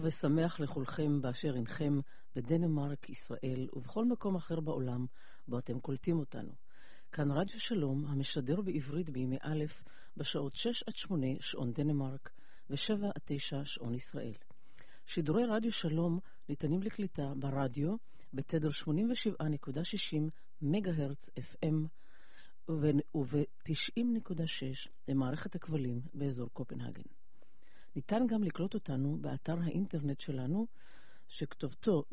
ושמח לכולכם באשר אינכם בדנמרק, ישראל ובכל מקום אחר בעולם בו אתם קולטים אותנו. כאן רדיו שלום המשדר בעברית בימי א' בשעות 6 עד 8 שעון דנמרק ו7 עד 9 שעון ישראל. שידורי רדיו שלום ניתנים לקליטה ברדיו בתדר 87.60 מגהרץ FM וב-90.6 למערכת הכבלים באזור קופנהגן. ניתן גם לקלוט אותנו באתר האינטרנט שלנו שכתובתו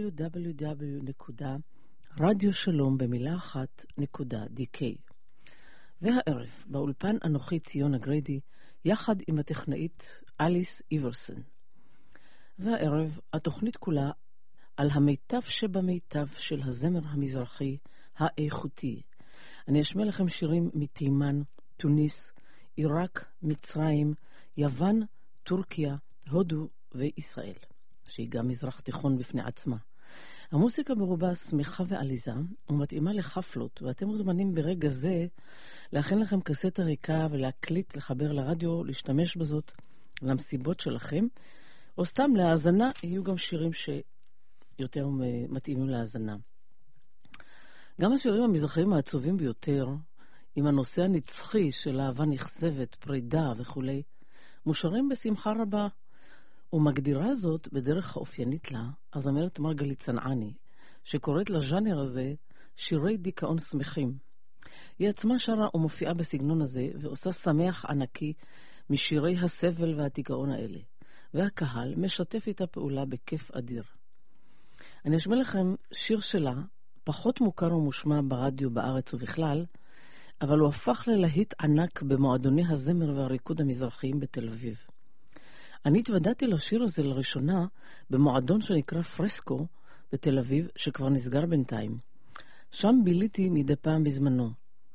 www.radioshalom.dk. והערב באולפן אנוכי ציונה גריידי יחד עם הטכנאית אליס איברסון. והערב התוכנית כולה על המיטב שבמיטב של הזמר המזרחי האיכותי. אני אשמיע לכם שירים מתימן, טוניס, עיראק, מצרים, יוון, טורקיה, הודו וישראל, שהיא גם מזרח תיכון בפני עצמה. המוסיקה ברובה שמחה ועליזה ומתאימה לחפלות, ואתם מוזמנים ברגע זה להכין לכם קסטה ריקה ולהקליט, לחבר לרדיו, להשתמש בזאת למסיבות שלכם, או סתם להאזנה. יהיו גם שירים שיותר מתאימים להאזנה. גם השירים המזרחיים העצובים ביותר, עם הנושא הנצחי של אהבה נכזבת, פרידה וכו', מושרים בשמחה רבה, ומגדירה זאת בדרך האופיינית לה הזמרת מרגלית צנעני, שקוראת לז'אנר הזה שירי דיכאון שמחים. היא עצמה שרה ומופיעה בסגנון הזה, ועושה שמח ענקי משירי הסבל והדיכאון האלה, והקהל משתף איתה פעולה בכיף אדיר. אני אשמיע לכם שיר שלה, פחות מוכר ומושמע ברדיו בארץ ובכלל, אבל הוא הפך ללהיט ענק במועדוני הזמר והריקוד המזרחיים בתל אביב. אני התוודעתי לשיר הזה לראשונה במועדון שנקרא פרסקו בתל אביב, שכבר נסגר בינתיים. שם ביליתי מדי פעם בזמנו.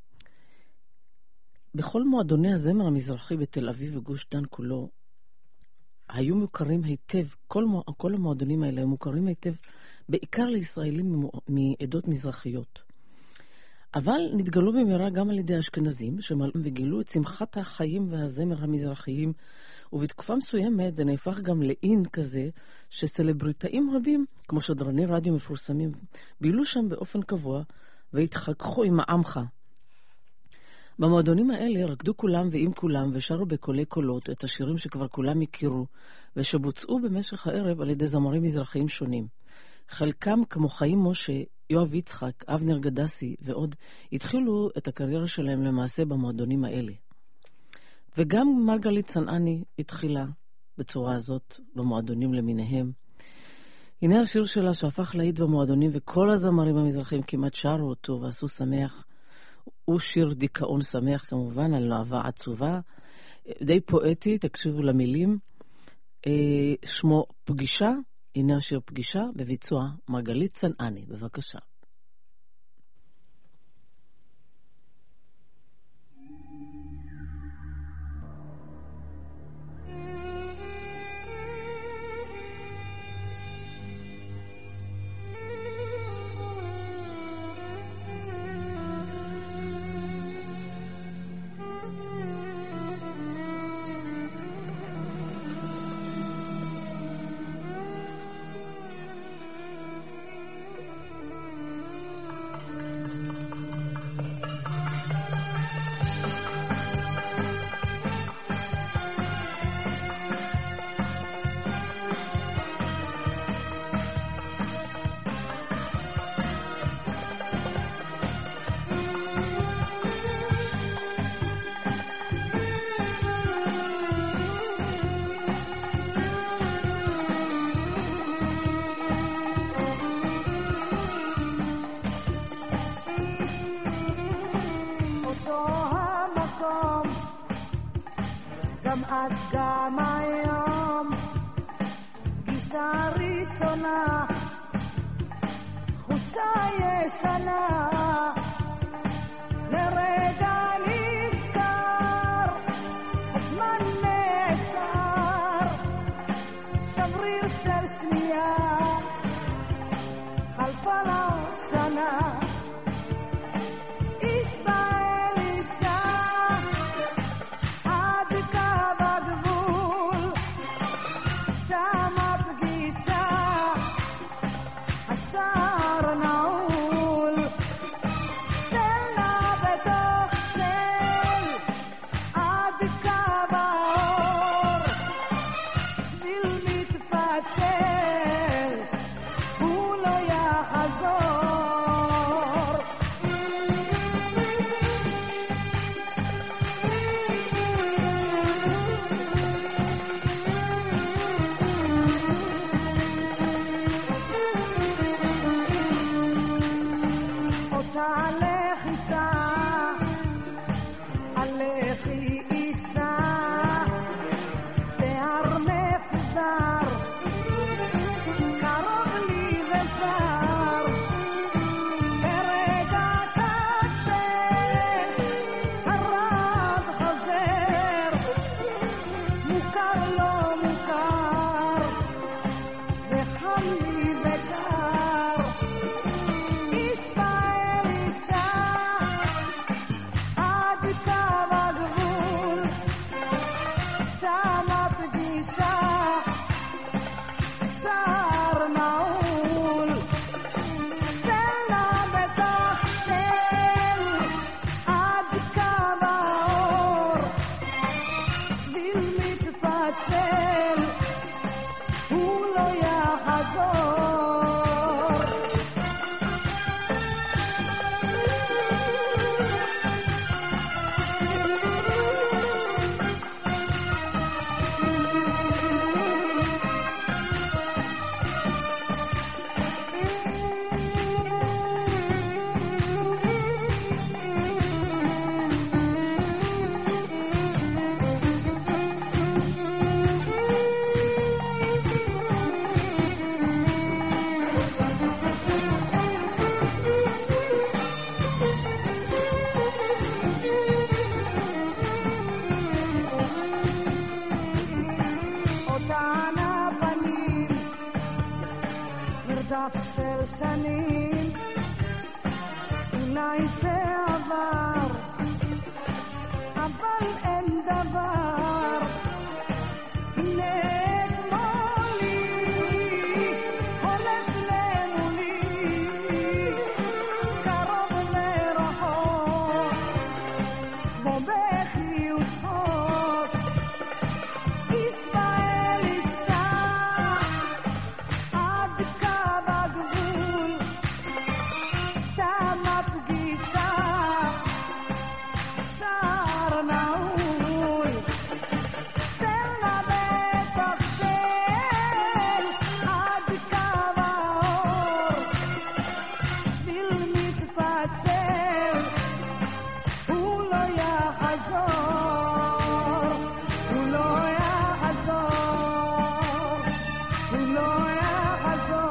בכל מועדוני הזמר המזרחי בתל אביב וגוש דן כולו, היו מוכרים היטב, כל המועדונים האלה הם מוכרים היטב, בעיקר לישראלים מעדות מזרחיות. אבל נתגלו במהרה גם על ידי האשכנזים, שמלאים וגילו את שמחת החיים והזמר המזרחיים, ובתקופה מסוימת זה נהפך גם לאין כזה, שסלבריטאים רבים, כמו שדרני רדיו מפורסמים, בילו שם באופן קבוע, והתחככו עם העמך. במועדונים האלה רקדו כולם ועם כולם, ושרו בקולי קולות את השירים שכבר כולם הכירו, ושבוצעו במשך הערב על ידי זמרים מזרחיים שונים. חלקם כמו חיים משה, יואב יצחק, אבנר גדסי ועוד, התחילו את הקריירה שלהם למעשה במועדונים האלה. וגם מרגלית צנעני התחילה בצורה הזאת במועדונים למיניהם. הנה השיר שלה שהפך להיט במועדונים, וכל הזמרים המזרחים כמעט שרו אותו ועשו שמח. הוא שיר דיכאון שמח כמובן, על אהבה עצובה, די פואטי, תקשיבו למילים. שמו פגישה, הנה השיר פגישה בביצוע מרגלית צנעני, בבקשה. Time up שנים, אולי זה עבר, אבל אין דבר. הנה אתמולי, הולך למולי, קרוב לרחוק, בו בכי וצחוק, איש ואל אישה, עד קו הגבול, תמה פגישה, שער נעול, צל לבטח צל, עד קו האור, שביל מתפצל, הוא לא יחזור, הוא לא יחזור, הוא לא יחזור.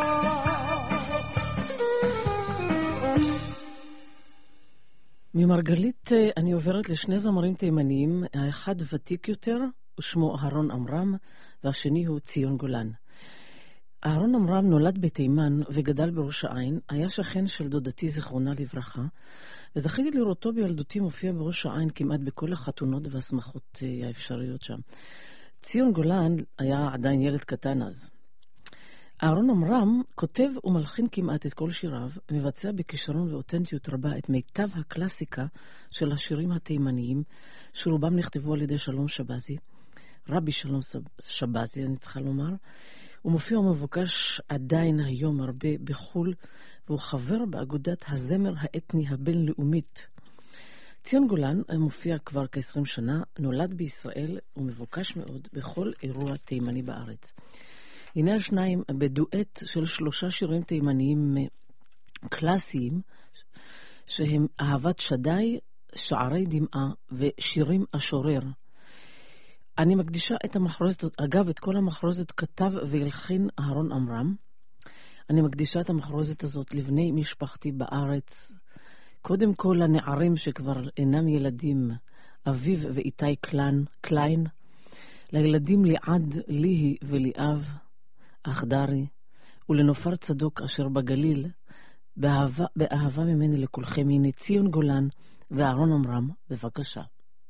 ממרגלית אני עוברת לשני זמרים תימניים, האחד ותיק יותר, ושמו אהרון עמרם, והשני הוא ציון גולן. אהרון עמרם נולד בתימן וגדל בראש העין, היה שכן של דודתי זיכרונה לברכה, וזכיתי לראותו בילדותי מופיע בראש העין כמעט בכל החתונות והשמחות האפשריות שם. ציון גולן היה עדיין ילד קטן אז. אהרון עמרם כותב ומלחין כמעט את כל שיריו, מבצע בכישרון ואותנטיות רבה את מיטב הקלאסיקה של השירים התימניים, שרובם נכתבו על ידי שלום שבזי, רבי שלום שבזי אני צריכה לומר. הוא מופיע ומבוקש עדיין היום הרבה בחול, והוא חבר באגודת הזמר האתני הבינלאומית. ציון גולן מופיע כבר כ-20 שנה, נולד בישראל ומבוקש מאוד בכל אירוע תימני בארץ. הנה השניים בדואט של 3 שירים תימניים קלאסיים, שהם אהבת שדי, שערי דמעה ושירים אשורר. אני מקדישה את המחרוזת, אגב את כל המחרוזת כתב והלחין אהרון עמרם. אני מקדישה את המחרוזת הזאת לבני משפחתי בארץ, קודם כל לנערים שכבר אינם ילדים, אביב ואיתי קליין, לילדים ליעד, ליהי וליאב, אחדרי, ולנופר צדוק אשר בגליל, באהבה ממני לכולכם, הנה ציון גולן ואהרון עמרם, בבקשה.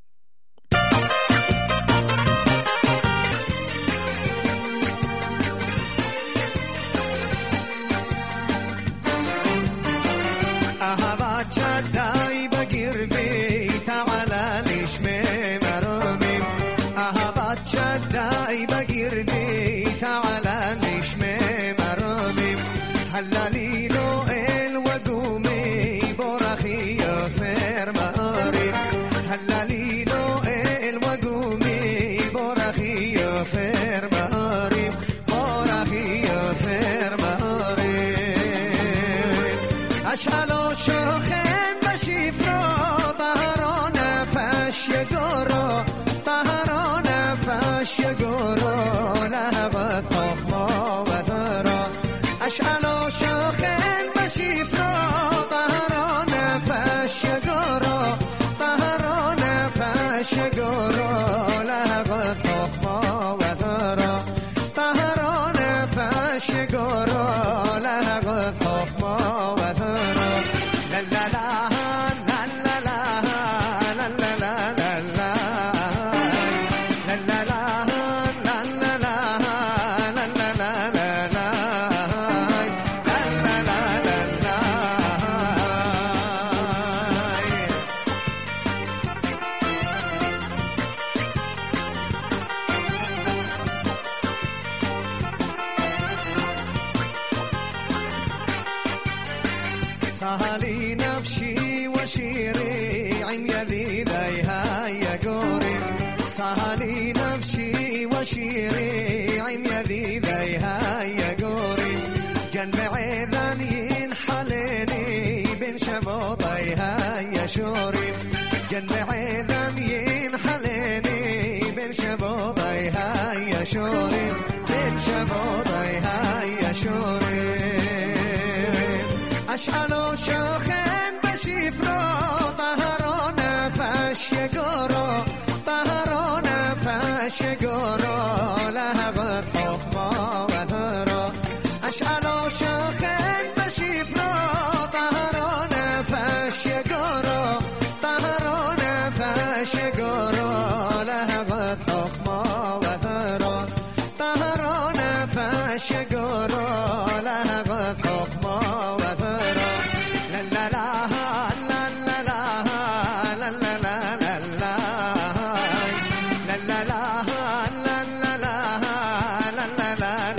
אהבת שדי בגרבי תעלה לשמי מרומים, אהבת שדי בגרבי תעלה לשמי מרומים, הללי לו אל וגומי בורכי יוסר מארים, הללי לו אל וגומי בורכי יוסר מארים, בורכי יוסר מארים. אשאלו שוכן בשפרו, טהרו נפש יגורו, טהרו נפש יגורו, להבת חוכמו ותורו. אשאלו שוכן בשפרו, טהרו נפש יגורו, טהרו נפש יגורו, להבת חוכמו ותורו, טהרו נפש יגורו, להבת חוכמו ותורו. لا لا لا لا لا لا لا لا لا لا لا لا سهلي نفسي وشيري عم يذيذيها يا قوري، سهلي نفسي وشيري عم يذيذيها يا قوري، جنبعي ذنين حليني بين شبوطيها يا شوري، جنبعي ذنين حليني بين شبوطيها يا شوري، بين شبوطيها يا شوري. أشعلو شوخن بشفرو طهرو نفش يقورو، طهرو نفش يقورو لها غير حكمه وثرو. أشعلو شوخن فشگارا لحقت حکما و فرا بهران فشگارا لحقت حکما و فرا لا لا لا لا لا لا لا لا لا لا لا لا لا لا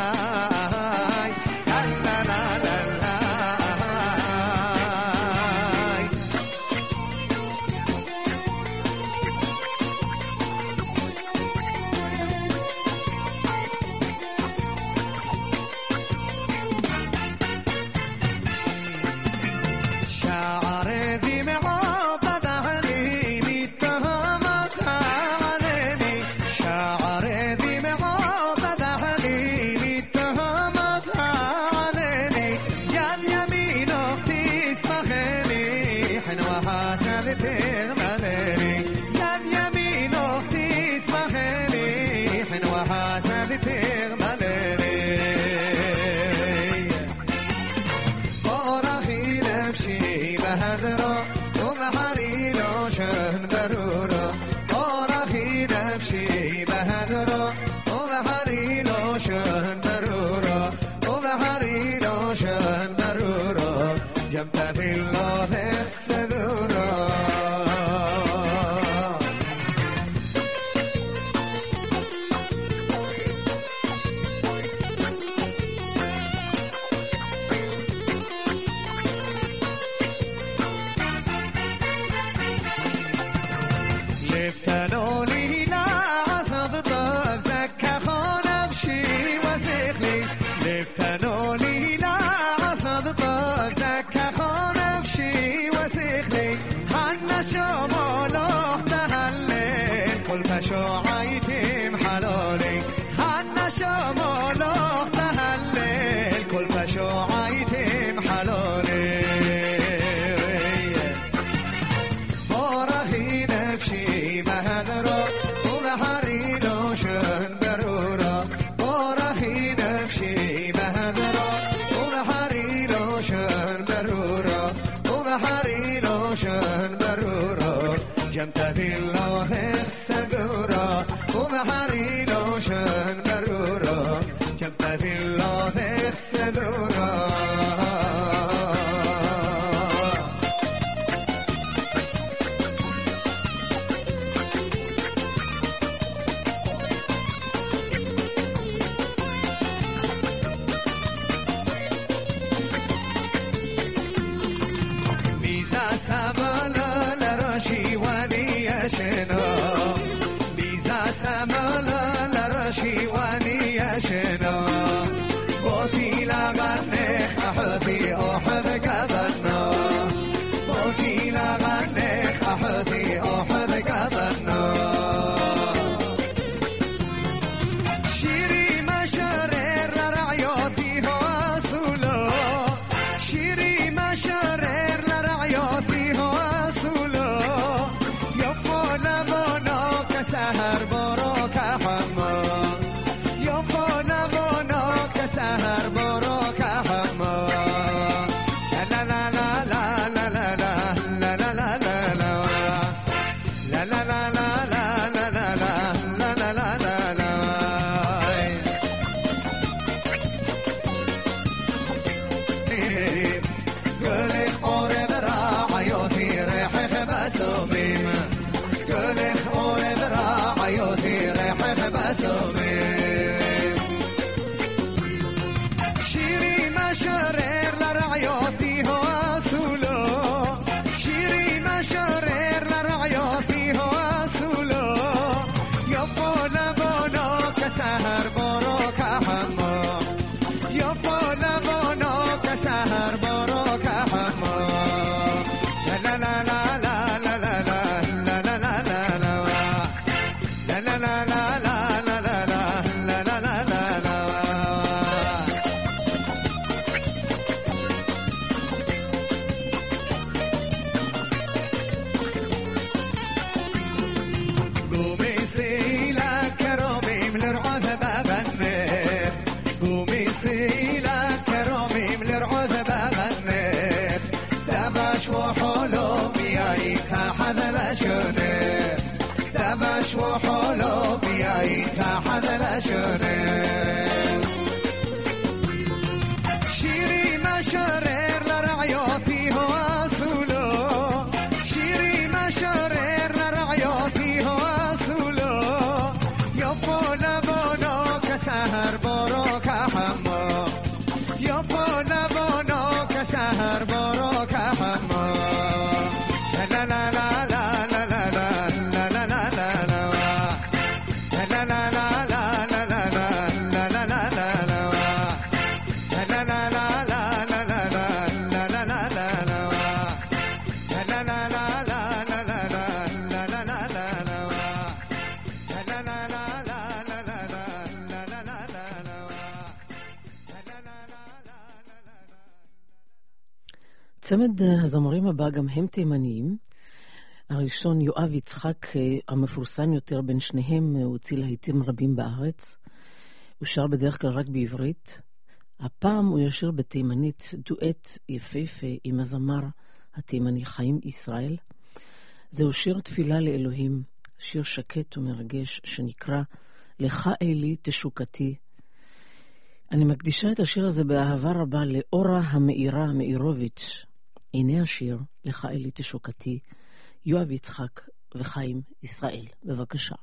شعایتیم حلالی هن شمالا تهلل کل فشعایتیم حلالی بارخی نفشی بهدرا و بحری لوشن برورا بارخی نفشی بهدرا و بحری لوشن برورا و بحری لوشن برورا جمت في الله السجورة وبحري لوشن برورة جمت في الله السجورة ميزا سبالا لراشي وني يشنا ميزا سبالا لراشي وني حالش و حالا بیایی تحت لشنه شیری مشرر لرعیاتی ها اصولو شیری مشرر لرعیاتی ها اصولو یا پولوانا که سهر بارا که حما یا پولوانا که سهر بارا که حما لا لا لا لا لا لا لا لا لا لا لا لا צמד הזמרים הבא גם הם תימניים. הראשון יואב יצחק, המפורסם יותר בין שניהם, הוא הוציא להיטים רבים בארץ. הוא שר בדרך כלל רק בעברית. הפעם הוא ישיר בתימנית דואט יפהפה עם הזמר התימני חיים ישראל. זהו שיר תפילה לאלוהים, שיר שקט ומרגש שנקרא לך אלי תשוקתי. אני מקדישה את השיר הזה באהבה רבה לאורה המאירה מאירוביץ'. הנה השיר, לך אלי תשוקתי, יואב יצחק וחיים ישראל. בבקשה.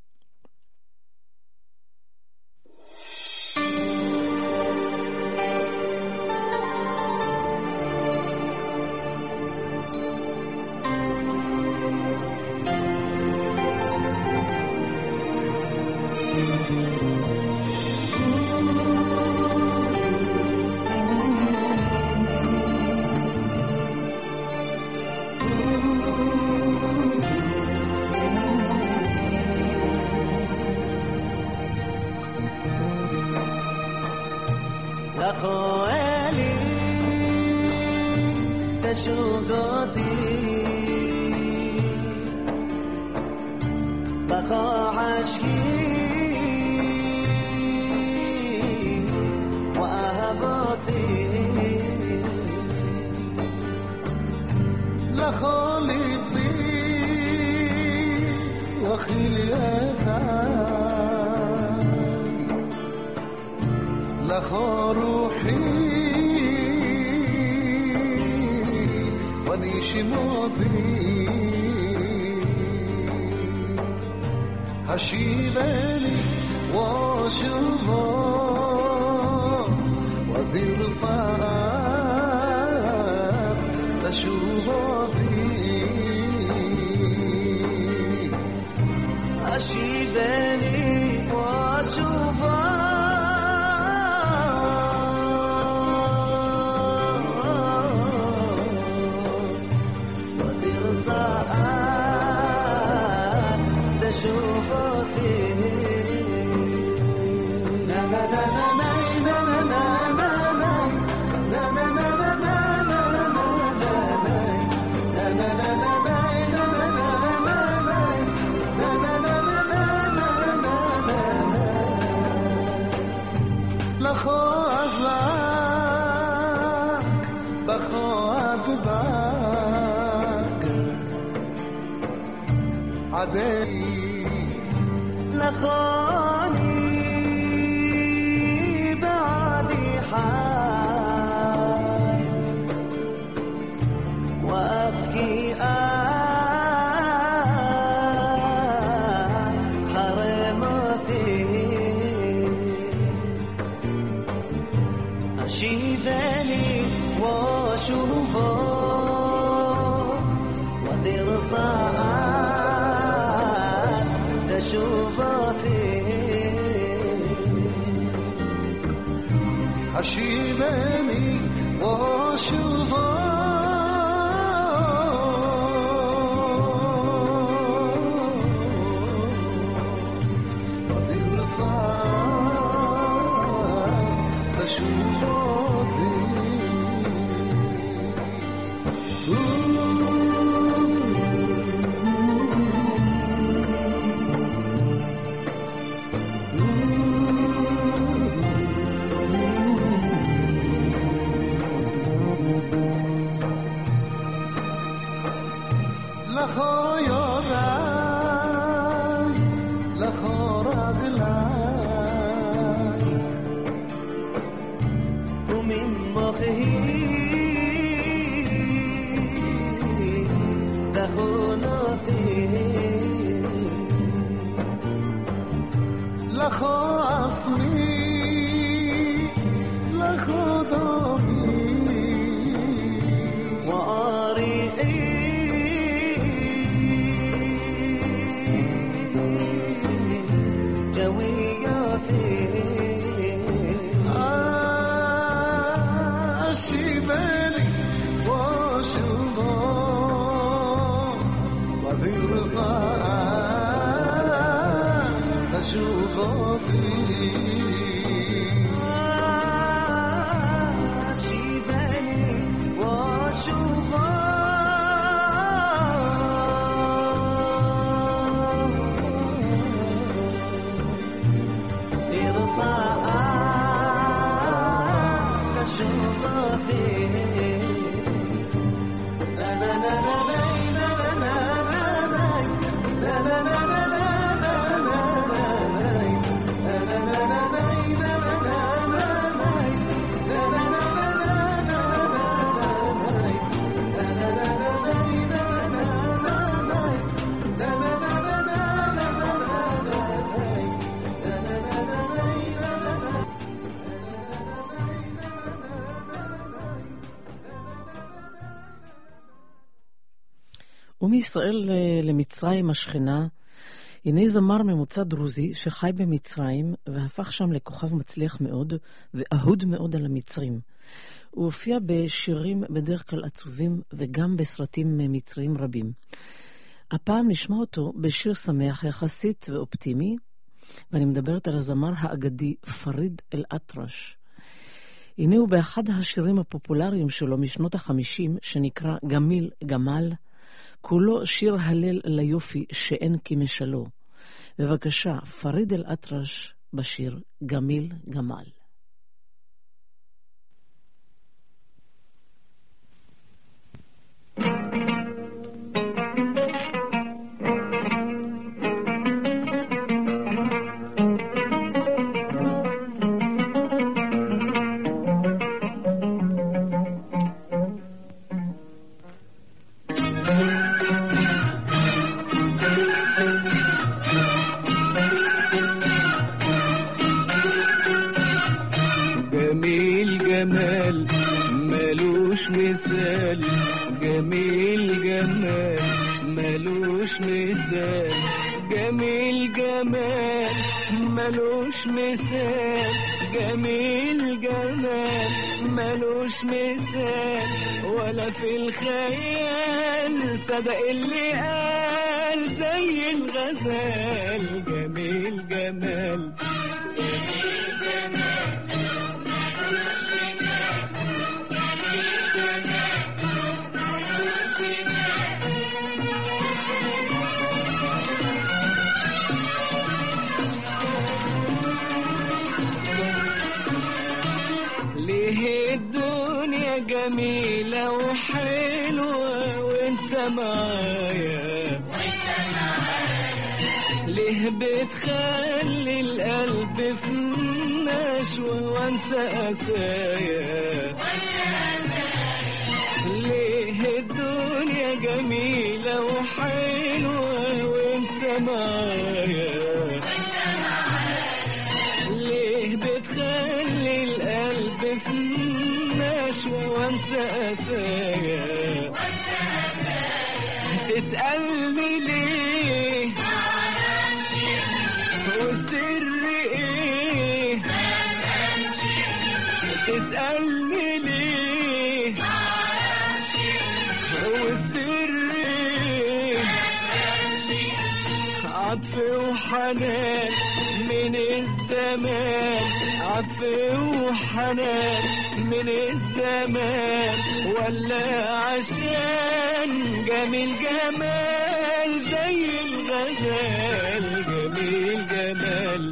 השיבני ושובו ודיר סעף תשובו בי השיבני ושובו ודיר סעף תשובו لخاني بعدي حال وأبكي حرمتي أشيفني وأشوفه وترصى شوفاتي هشيبني وشوفه وذير صار تشوفاتي خصمي لخضمي واريئي جوياتي شبالي وشوفه وذير صار تشوفه شيباني واشوفه في رصاص تشوفه فيه لا لا لا لا لا لا لا لا لا ומישראל למצרים השכנה, הנה זמר ממוצא דרוזי שחי במצרים והפך שם לכוכב מצליח מאוד ואהוד מאוד על המצרים. הוא הופיע בשירים בדרך כלל עצובים וגם בסרטים מצריים רבים. הפעם נשמע אותו בשיר שמח יחסית ואופטימי, ואני מדברת על הזמר האגדי פריד אל-אטרש. הנה הוא באחד השירים הפופולריים שלו משנות ה-50 שנקרא גמיל גמל, כולו שיר הלל ליופי שאין כמשלו. בבקשה, פריד אל-אטרש בשיר גמיל גמל. مثال جميل جمال ملوش مثال جميل جمال ملوش مثال جميل جمال ملوش مثال ولا في الخيال صدق اللي قال زي الغزال جميل جمال ليه الدنيا جميلة وحلوة وانت معايا ليه بتخلي القلب في نشوة وانسى أسايا ليه الدنيا جميلة وحلوة وانت معايا ليه بتخلي القلب في نشوة وانسى أسايا تسألني ليه والسر ايه تسألني ليه والسر ايه عطف وحنان من الزمان عطف وحنان من الزمان ولا عشان جميل جمال زي الغزال جميل جمال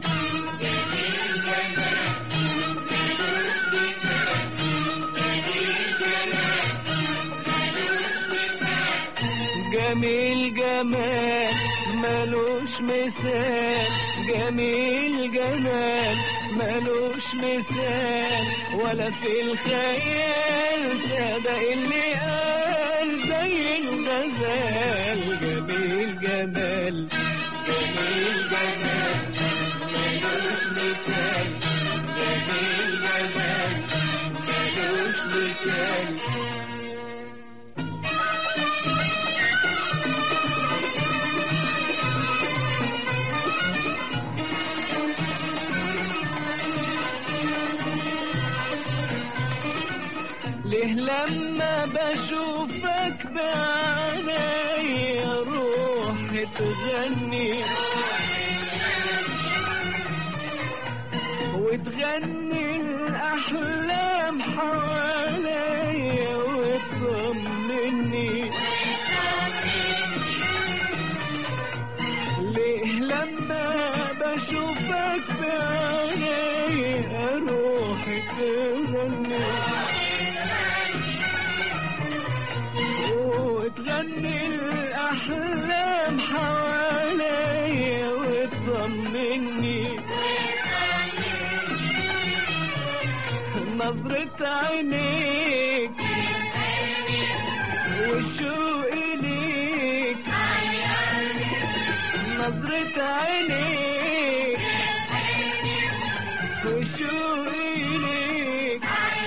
جميل جمال ملوش مثال جميل جمال ملوش مثال ولا في الخيال صدق اللي قال زي الغزال جميل جمال جميل جمال مثال جميل جمال ملوش مثال ليه لما بشوفك بعيني روحي تغني وتغني الأحلام حوالي وتطمني ليه لما بشوفك بعيني روحي تغني وتغني الأحلام حوالي وتطمني نظرة عينيك والشوق ليك نظرة عينيك والشوق ليك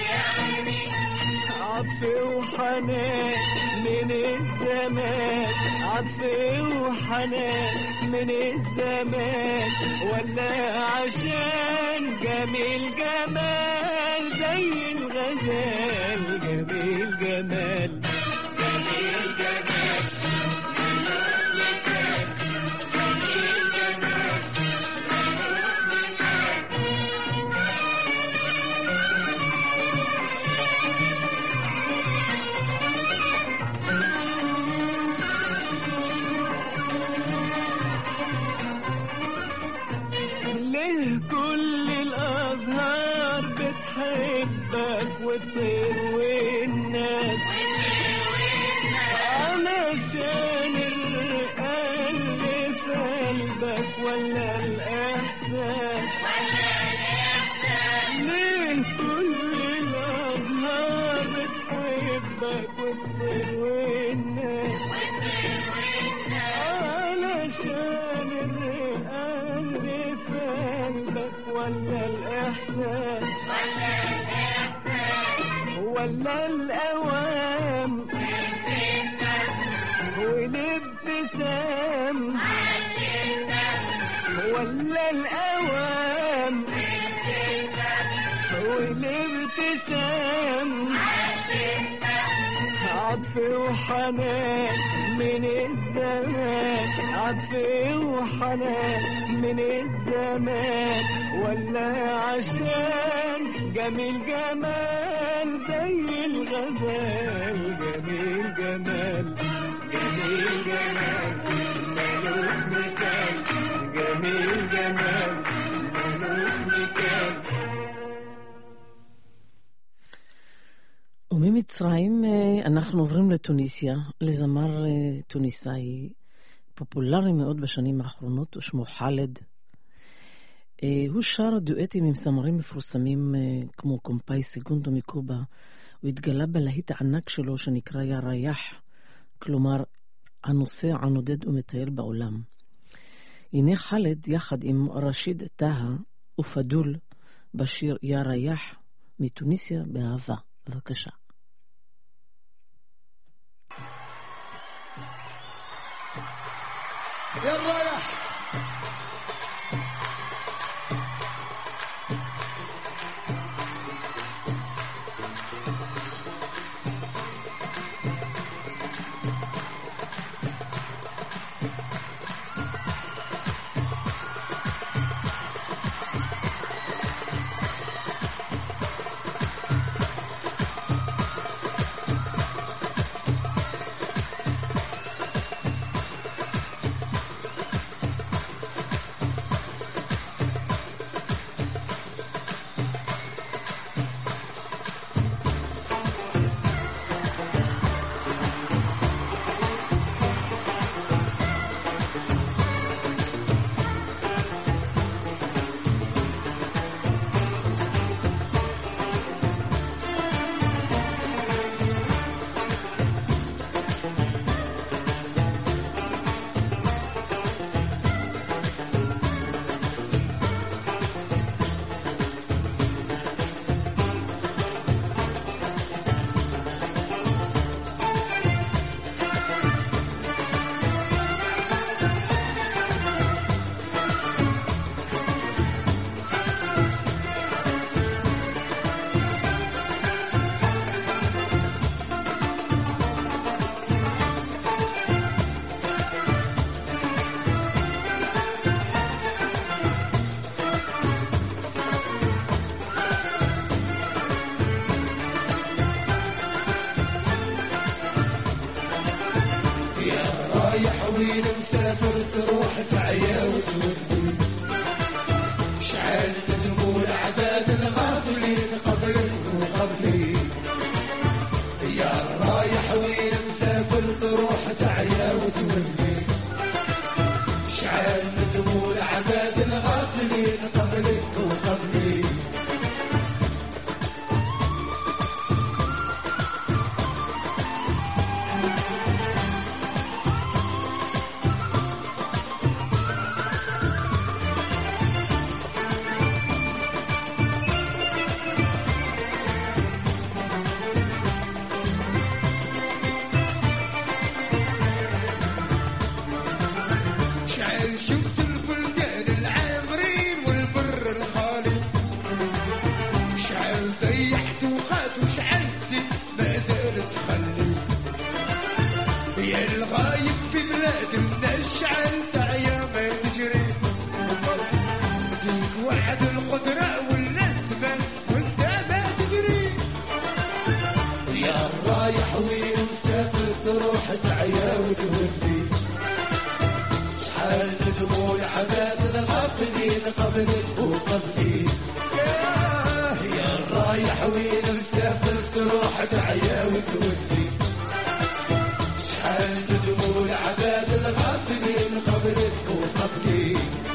عطف وحنان من الزمان عطف وحنان من الزمان ولا عشان جميل جمال زي الغزال جميل جمال جميل جمال كل الأزهار بتحبك وتطير والناس علشان الرقال اللي في قلبك ولا الإحساس ليه كل الأزهار بتحبك وتطير والناس علشان الرقال اللي في قلبك ولا الإحساس ولا الأوام والابتسام ولا الأوام والابتسام عطف وحنان من الزمان عطف وحنان من الزمان ولا عشان جميل جمال زي الغزال جميل جمال جميل جمال ملوش مثال جميل جمال ملوش مثال וממצרים אנחנו עוברים לתוניסיה, לזמר טוניסאי פופולרי מאוד בשנים האחרונות, ושמו חאלד. הוא שר דואטים עם סמרים מפורסמים כמו קומפאי סגונדו מקובה. הוא התגלה בלהיט הענק שלו שנקרא יא ריח, כלומר הנוסע הנודד ומטייל בעולם. הנה חאלד יחד עם רשיד טהה ופדול בשיר יא ריח מתוניסיה באהבה. בבקשה. يا الرايح وين مسافر تروح تعيا وتودي شعل دموع العباد الغافلين قبلك وقبلي يا رايح وين مسافر تروح تعيا وتودي شعل دموع العباد الغافلين قبلك وقبلي شفت البلدان العامرين والبر الخالي شعل ضيحت وخات وشعل زيت ما زالت تخلي يا الغايب في بلاد من الشعل تعيا ما تجري ديك وعد القدرة والنسبة وانت ما تجري يا الرايح وين مسافر تروح تعيا وتودي شحال دموع العباد الغافلين قبلك وقبلي يا الرايح وين مسافر تروح تعيا وتودي شحال دموع العباد الغافلين قبلك وقبلي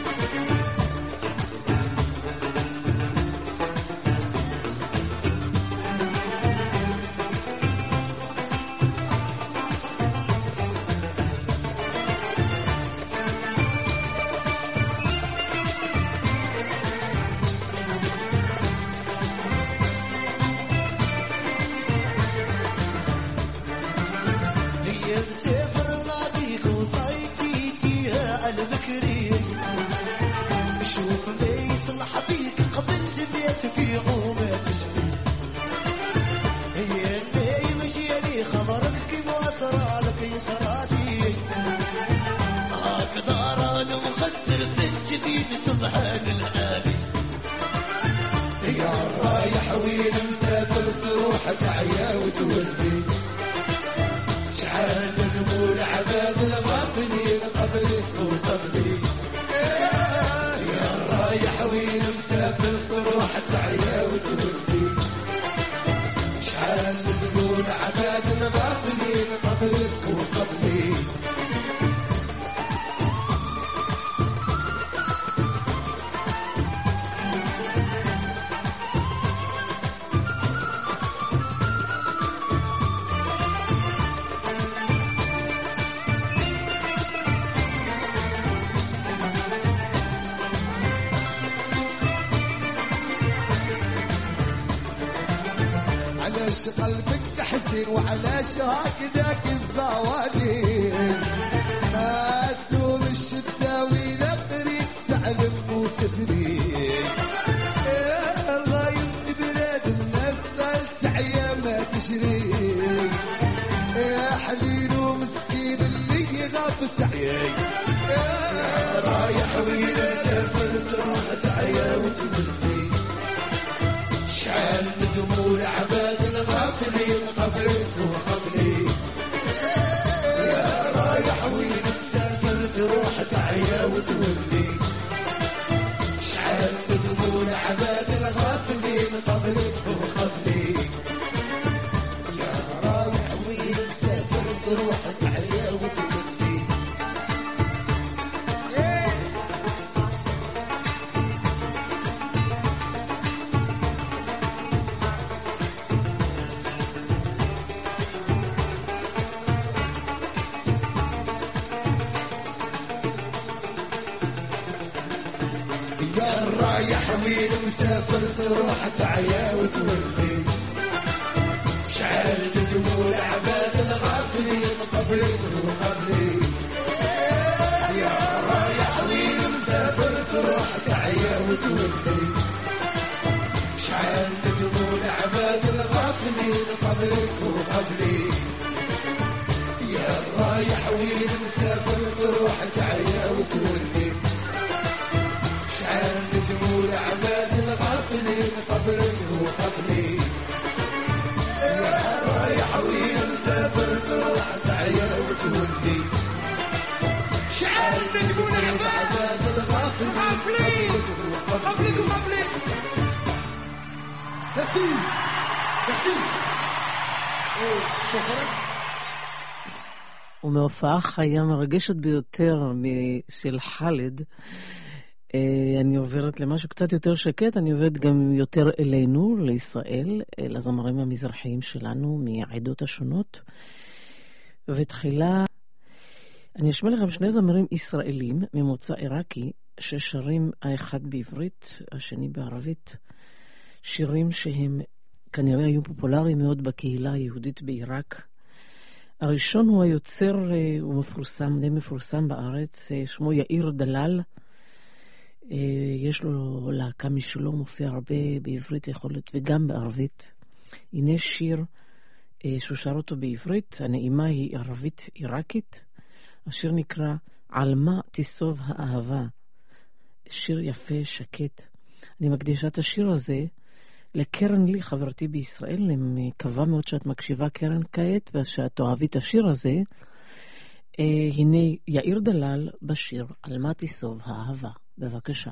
شوف ما يصلح بيك قبل دميتك يقوم تشفي هي اللي يمشي لي خبرك كيما صرالك يسراتي هكذا رانا مخدر في الجبين سبحان الهادي يا الرايح وين مسافر تروح تعيا وتودي شحال دموع العباد الغافلين قبلك وقبلي رايح وين مسافر تروح تعيا وتودي شحال دموع العباد الغافلين قبلك وقبلي علاش قلبك تحزن وعلاش هكذاك الزوالي ما تدوم الشدة وين قريب تعلم وتدري الغايب بلاد الناس تعيا ما تشري يا حليل ومسكين اللي يغاب سعيي رايح وين مسافر تروح تعيا وتدري شحال دموع العباد الغافلين قبلك وقبلي يا رايح وين مسافر تروح تعيا وتولي شحال دموع العباد الغافلين قبلك وقبلي يا رايح وين مسافر تروح تعيا وتولي يا الرايح وين مسافر تروح تعيا وتولي شحال دموع العباد الغافلين قبلك وقبلي يا الرايح وين مسافر تروح تعيا وتولي شحال دموع العباد الغافلين قبلك وقبلي يا الرايح وين مسافر تروح تعيا وتولي شحال دموع العباد الغافلين قبلك وقبلي يا رايح وين مسافر تروح تعيا وتولي Merci. Merci. ומהופעה חיה מרגשת ביותר של חאלד, אני עוברת למשהו קצת יותר שקט, אני עוברת גם יותר אלינו, לישראל, לזמרים המזרחיים שלנו מהעדות השונות. ותחילה, אני אשמע לכם שני זמרים ישראלים ממוצא עיראקי, ששרים האחד בעברית, השני בערבית, שירים שהם כנראה היו פופולריים מאוד בקהילה היהודית בעיראק. הראשון הוא היוצר, הוא מפורסם, די מפורסם בארץ, שמו יאיר דלל. יש לו להקה משלו, מופיע הרבה בעברית יכולת וגם בערבית. הנה שיר שהוא שר אותו בעברית, הנעימה היא ערבית עיראקית. השיר נקרא על מה תסוב האהבה. שיר יפה, שקט. אני מקדישה את השיר הזה לקרן לי, חברתי בישראל. אני מקווה מאוד שאת מקשיבה, קרן, כעת, ושאת אוהבי את השיר הזה. הנה יאיר דלל בשיר על מה תסוב האהבה. בבקשה.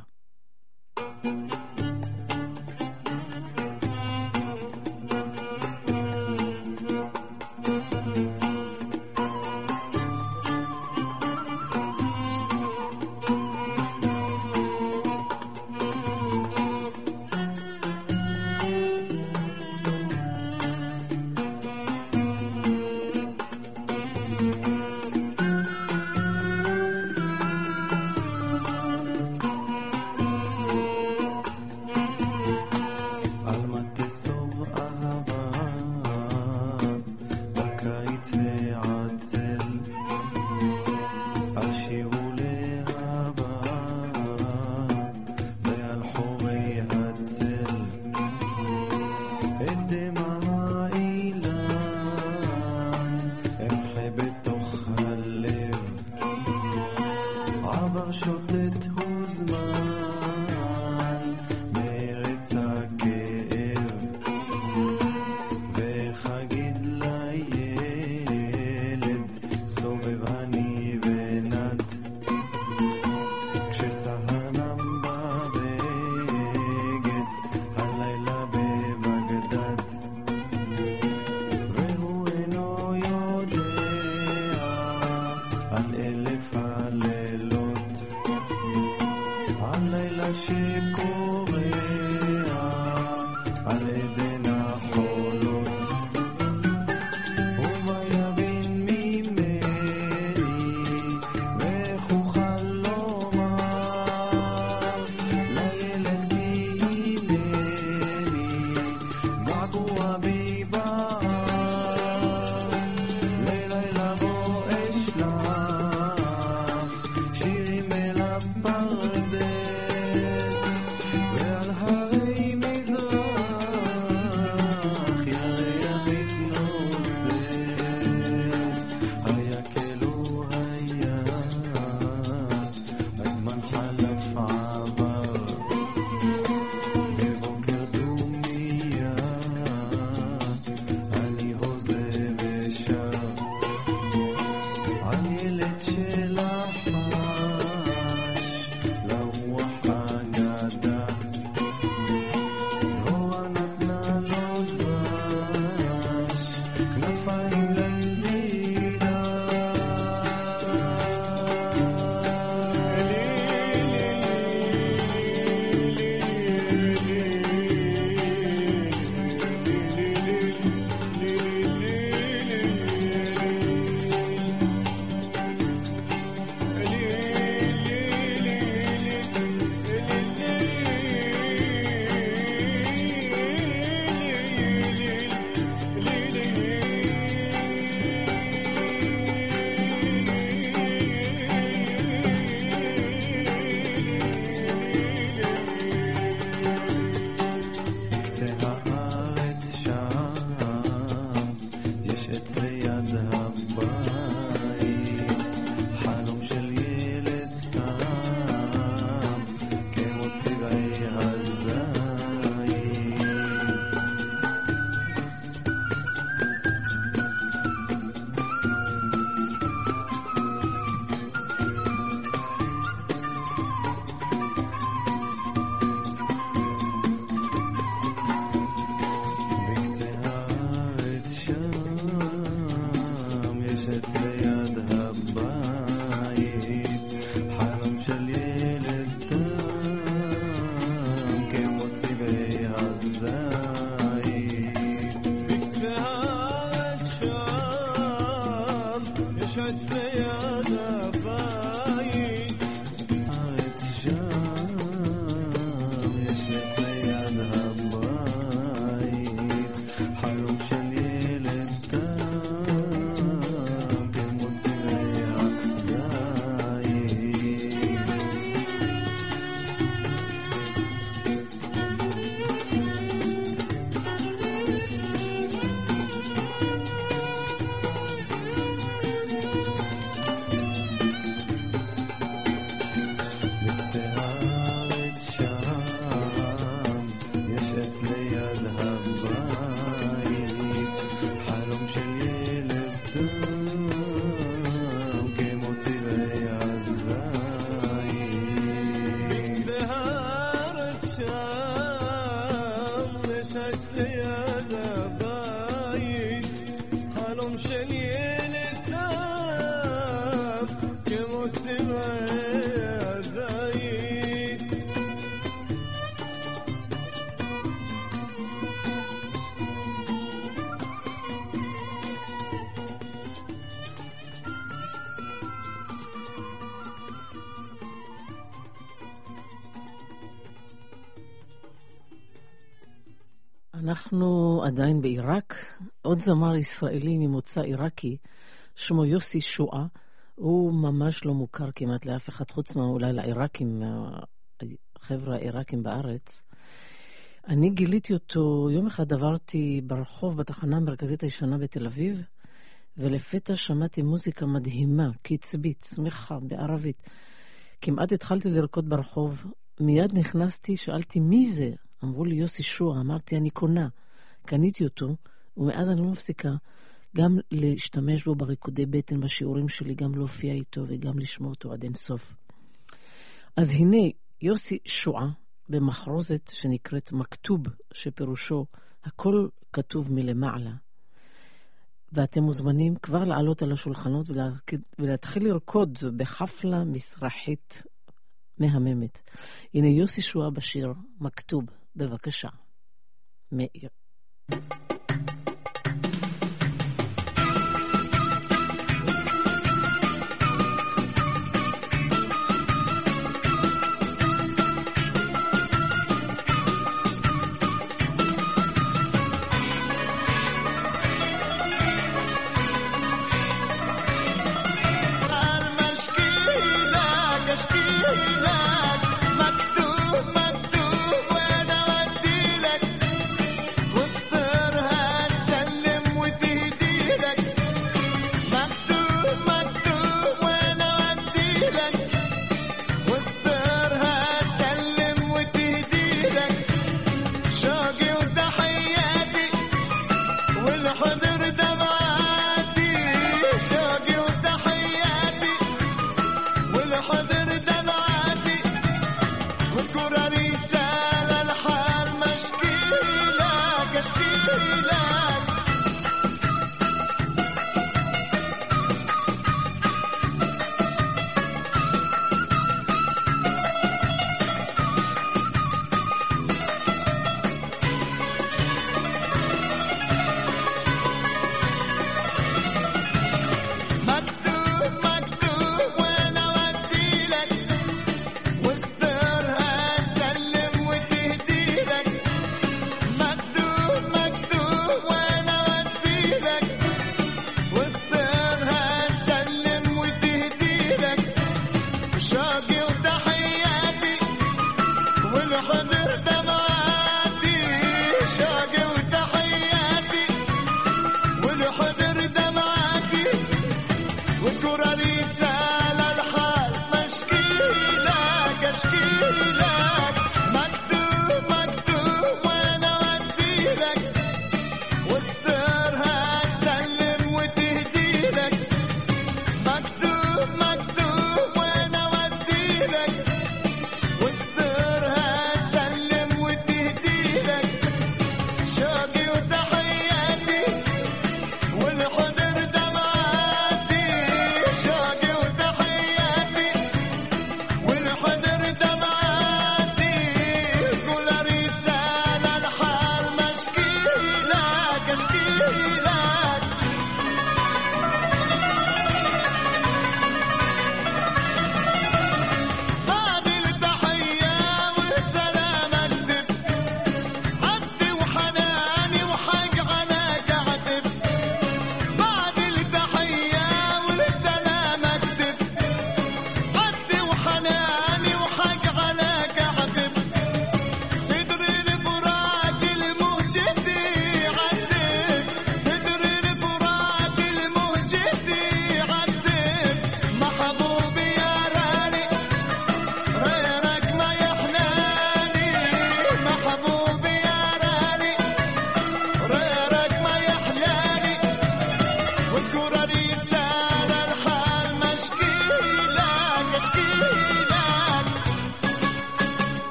אנחנו עדיין בעיראק. עוד זמר ישראלי ממוצא עיראקי, שמו יוסי שואה. הוא ממש לא מוכר כמעט לאף אחד, חוץ אולי לעיראקים, החבר'ה העיראקים בארץ. אני גיליתי אותו, יום אחד עברתי ברחוב בתחנה המרכזית הישנה בתל אביב, ולפתע שמעתי מוזיקה מדהימה, קצבית, שמחה, בערבית. כמעט התחלתי לרקוד ברחוב, מיד נכנסתי, שאלתי מי זה? אמרו לי יוסי שואה, אמרתי אני קונה. קניתי אותו, ומאז אני לא מפסיקה גם להשתמש בו בריקודי בטן בשיעורים שלי, גם להופיע איתו וגם לשמוע אותו עד אין סוף. אז הנה יוסי שואה במחרוזת שנקראת מכתוב, שפירושו הכל כתוב מלמעלה. ואתם מוזמנים כבר לעלות על השולחנות ולהתחיל לרקוד בחפלה מסרחית מהממת. הנה יוסי שואה בשיר מכתוב, בבקשה. מאיר.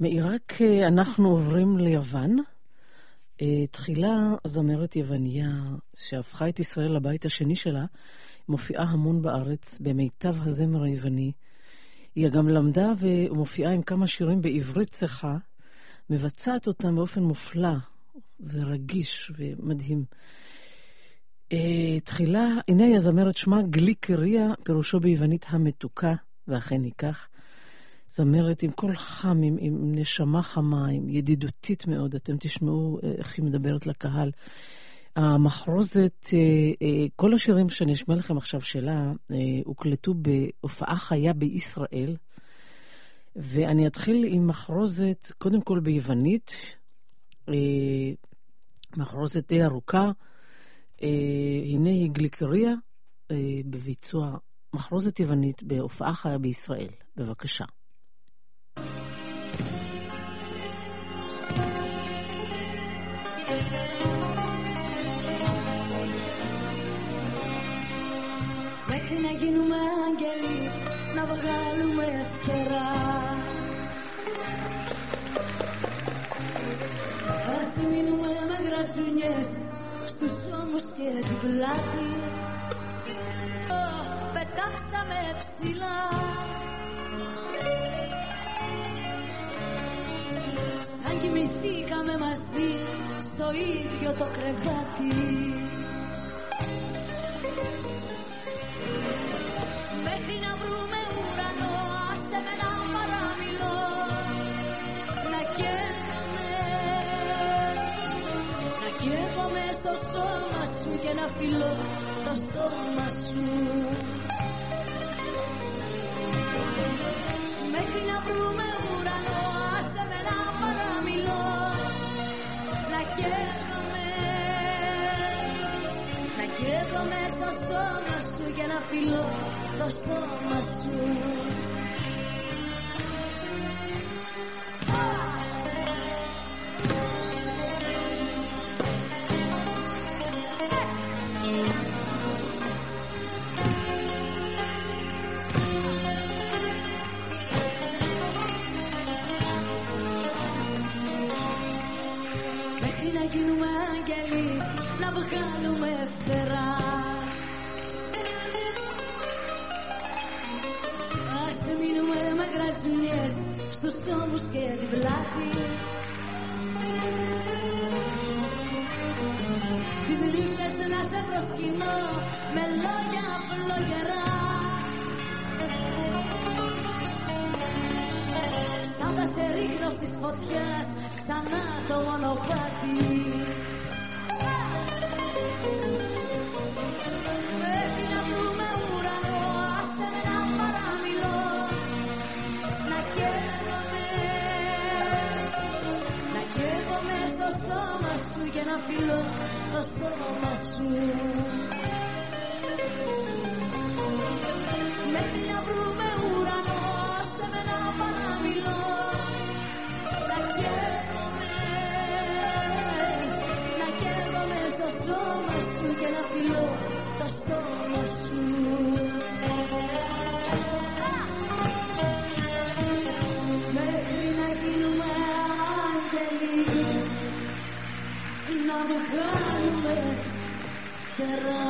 מעיראק אנחנו עוברים ליוון. תחילה זמרת יווניה שהפכה את ישראל לבית השני שלה, מופיעה המון בארץ במיטב הזמר היווני. היא גם למדה ומופיעה עם כמה שירים בעברית צחה, מבצעת אותם באופן מופלא ורגיש ומדהים. תחילה, הנה היא הזמרת שמה גליקריה, פירושו ביוונית המתוקה, ואכן היא כך. זמרת עם קול חם, עם נשמה חמה, עם ידידותית מאוד. אתם תשמעו איך היא מדברת לקהל. המחרוזת, כל השירים שאני אשמע לכם עכשיו שלה, הוקלטו בהופעה חיה בישראל, ואני אתחיל עם מחרוזת, קודם כל ביוונית, מחרוזת די ארוכה, הנה היא גליקריה, בביצוע מחרוזת יוונית בהופעה חיה בישראל. בבקשה. Μέχρι να γίνουμε άγγελοι, να βγάλουμε φτερά. Ας μείνουμε με γρατζουνιές στους ώμους και την πλάτη. Πετάξαμε ψηλά, σαν κοιμηθήκαμε μαζί στο ίδιο το κρεβάτι. Μέχρι να βρούμε ουρανό, άσε με να παραμιλώ, να καίγομαι στο σώμα σου και να φιλώ το στόμα σου. Μέχρι να βρούμε ουρανό, άσε με να παραμιλώ, να καίγομαι στο σώμα σου και να φιλώ το στόμα σου. Μέχρι να γίνουμε άγγελοι, να βγάλουμε φτερά. Ας μείνουμε με γρατζουνιές στους ώμους και την πλάτη. Τις νύχτες να σε προσκυνώ με λόγια φλογερά. Σαν τα σε ρίχνω στις φωτιάς ξανά το μονοπάτι. Μέχρι να βρούμε ουρανό, άσε με να παραμιλώ, να καίγομαι στο σώμα σου και να φιλώ το στόμα σου. Μέχρι να βρούμε ουρανό, άσε με να παραμιλώ, να καίγομαι στο σώμα σου και να φιλώ το στόμα σου. Μέχρι να γίνουμε άγγελοι, να βγάλουμε φτερά.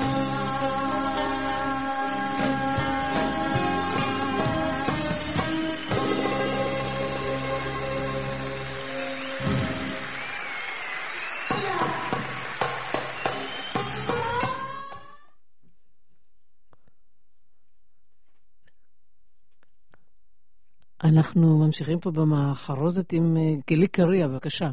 אנחנו ממשיכים פה במחרוזת עם גליקריה, בבקשה.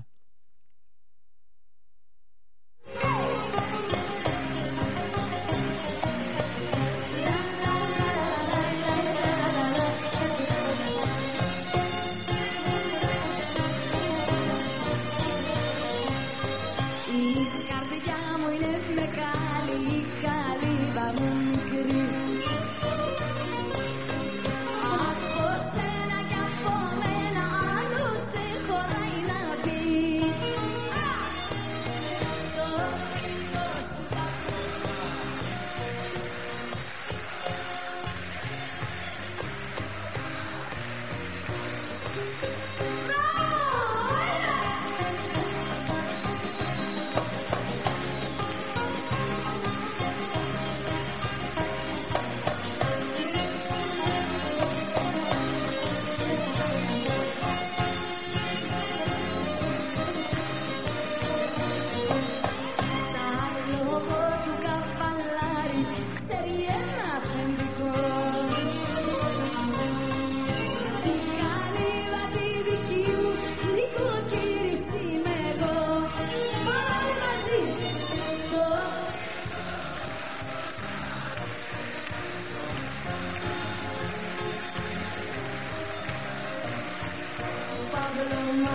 Η καρδιά μου είναι μεγάλη, η καλύβα μου μικρή. Από σένα κι από μένα άλλους δεν χωράει να πει. παγλώμα.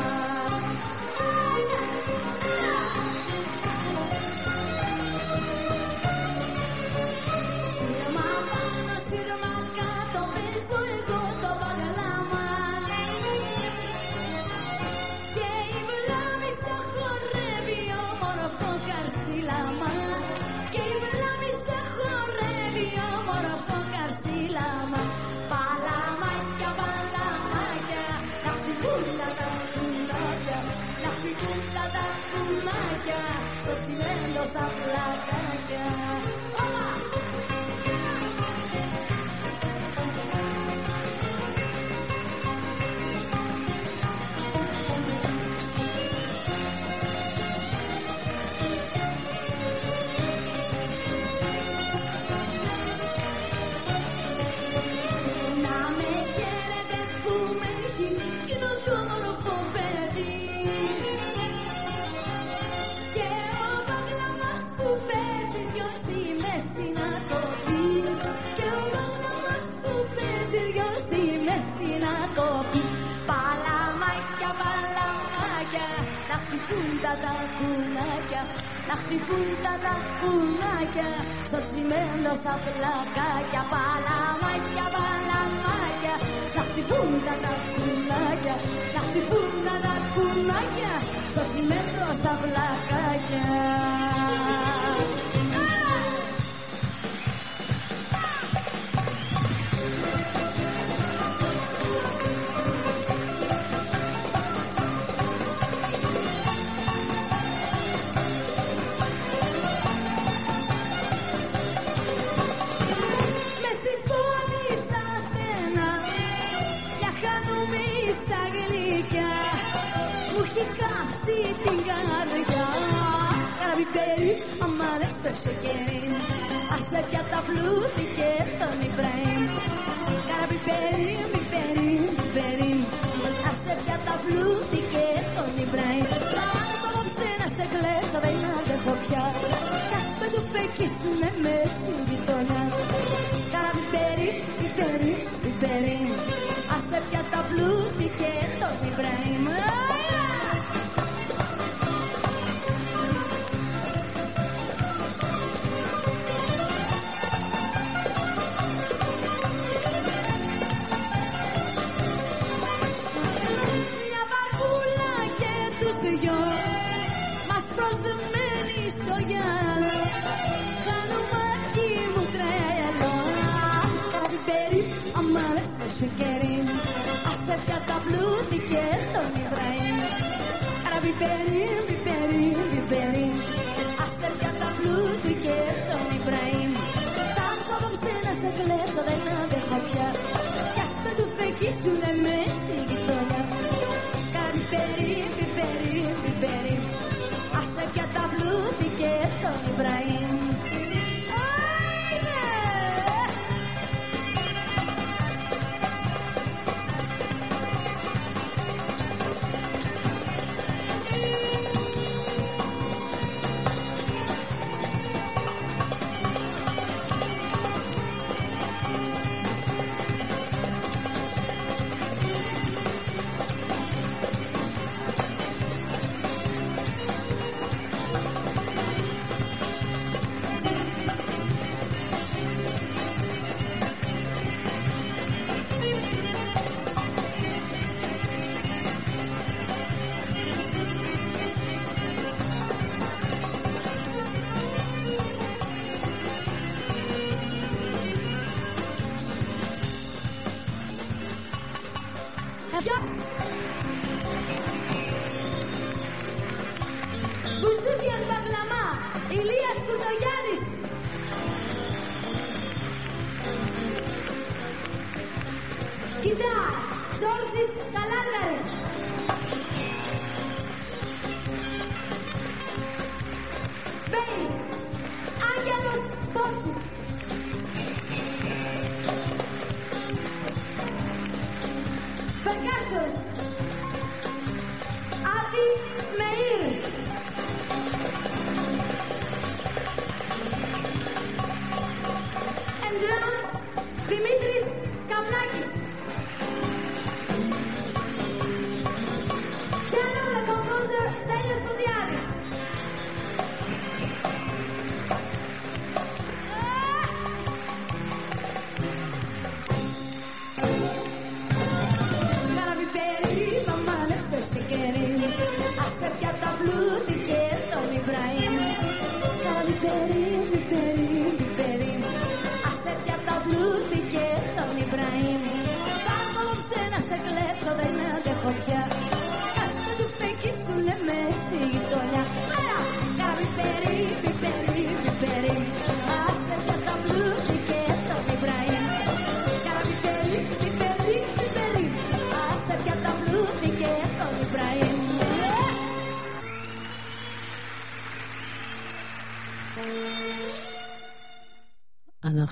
Σύρμα πάνω, σύρμα κάτω, παίζω εγώ το παγλάμα. Και η βλάμισα χορεύει όμορφο καρσίλαμα. Και η βλάμισα χορεύει όμορφο καρσίλαμα. Παλαμάκια, παλαμάκια, να χτυπούν τα κουνάκια, να χτυπούν τα κουνάκια, στο τσιμέντο στα πλακάκια. Να με χαίρετε που με έχει κοινό το όμορφο παιδί. Και ο παγλαμάς που παίζει δυο στη μέση να κοπεί. Και ο παγλαμάς που παίζει δυο στη μέση να κοπεί. Παλαμάκια, παλαμάκια, να χτυπούν τα κουνάκια, να χτυπούν τα κουνάκια, στο τσιμέντο στα πλακάκια. Παλαμάκια, παλαμάκια, να χτυπούν τα κουνάκια, να χτυπούν τα κουνάκια, στο τσιμέντο στα πλακάκια. Μες στη στόλη στα στενά, μια χανούμισσα γλυκιά μου έχει κάψει την καρδιά. Καραβιπέρι, άμα δεν στο σοκέρι, άσε πια τα πλούτη και τον Ιμπραήμ. Καραβιπέρι, πιπέρι, πιπέρι, άσε πια τα πλούτη και τον Ιμπραήμ. Θα έρθω απόψε να σε κλέψω, δεν αντέχω πια, κι ας με του φεκίσουνε μες στην γειτονιά. Καραβιπέρι, πιπέρι, πιπέρι, άσε πια τα πλούτη και τον Ιμπραήμ. Μια βαρκούλα και τους δυο μας προσμένει στο γυαλό. Χανουμάκι μου τρέλο, καραβιπέρι, άμα δεν στο σοκέρι, άσε πια τα πλούτη και τον Ιμπραήμ. Καραβιπέρι, πιπέρι, πιπέρι, άσε πια τα πλούτη και τον Ιμπραήμ. Θα έρθω απόψε να σε κλέψω, δεν αντέχω πια, κι ας με του φεκίσουνε μες στη γειτονιά. Καραβιπέρι, πιπέρι, πιπέρι, άσε πια τα πλούτη και τον Ιμπραήμ. Μπουζούκια του Παγλαμά, Ηλίας Κουρτογιάννης. Κιτάρ, Τζόρτζης Καλάνταρης. Μπέις, Άγγελος Πότσης. Percussions, Adi Meir. And drums, Dimitris Kapnakis.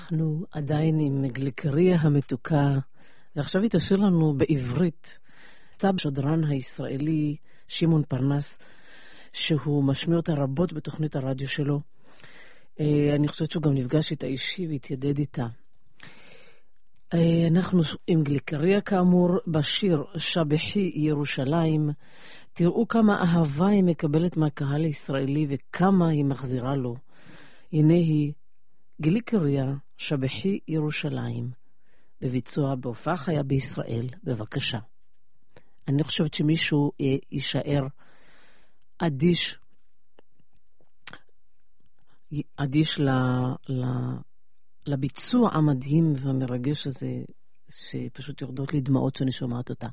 אנחנו עדיין עם גליקריה המתוקה, ועכשיו היא תשאיר לנו בעברית סב שדרן הישראלי שמעון פרנס, שהוא משמיע אותה רבות בתוכנית הרדיו שלו. אני חושבת שהוא גם נפגש איתה אישי והתיידד איתה. אנחנו עם גליקריה כאמור בשיר שבחי ירושלים. תראו כמה אהבה היא מקבלת מהקהל הישראלי וכמה היא מחזירה לו. הנה היא גליקריה שבחי ירושלים, בביצוע בהופעה חיה בישראל. בבקשה. אני חושבת שמישהו יישאר אדיש לביצוע המדהים והמרגש הזה, שפשוט יורדות לי דמעות שאני שומעת אותה.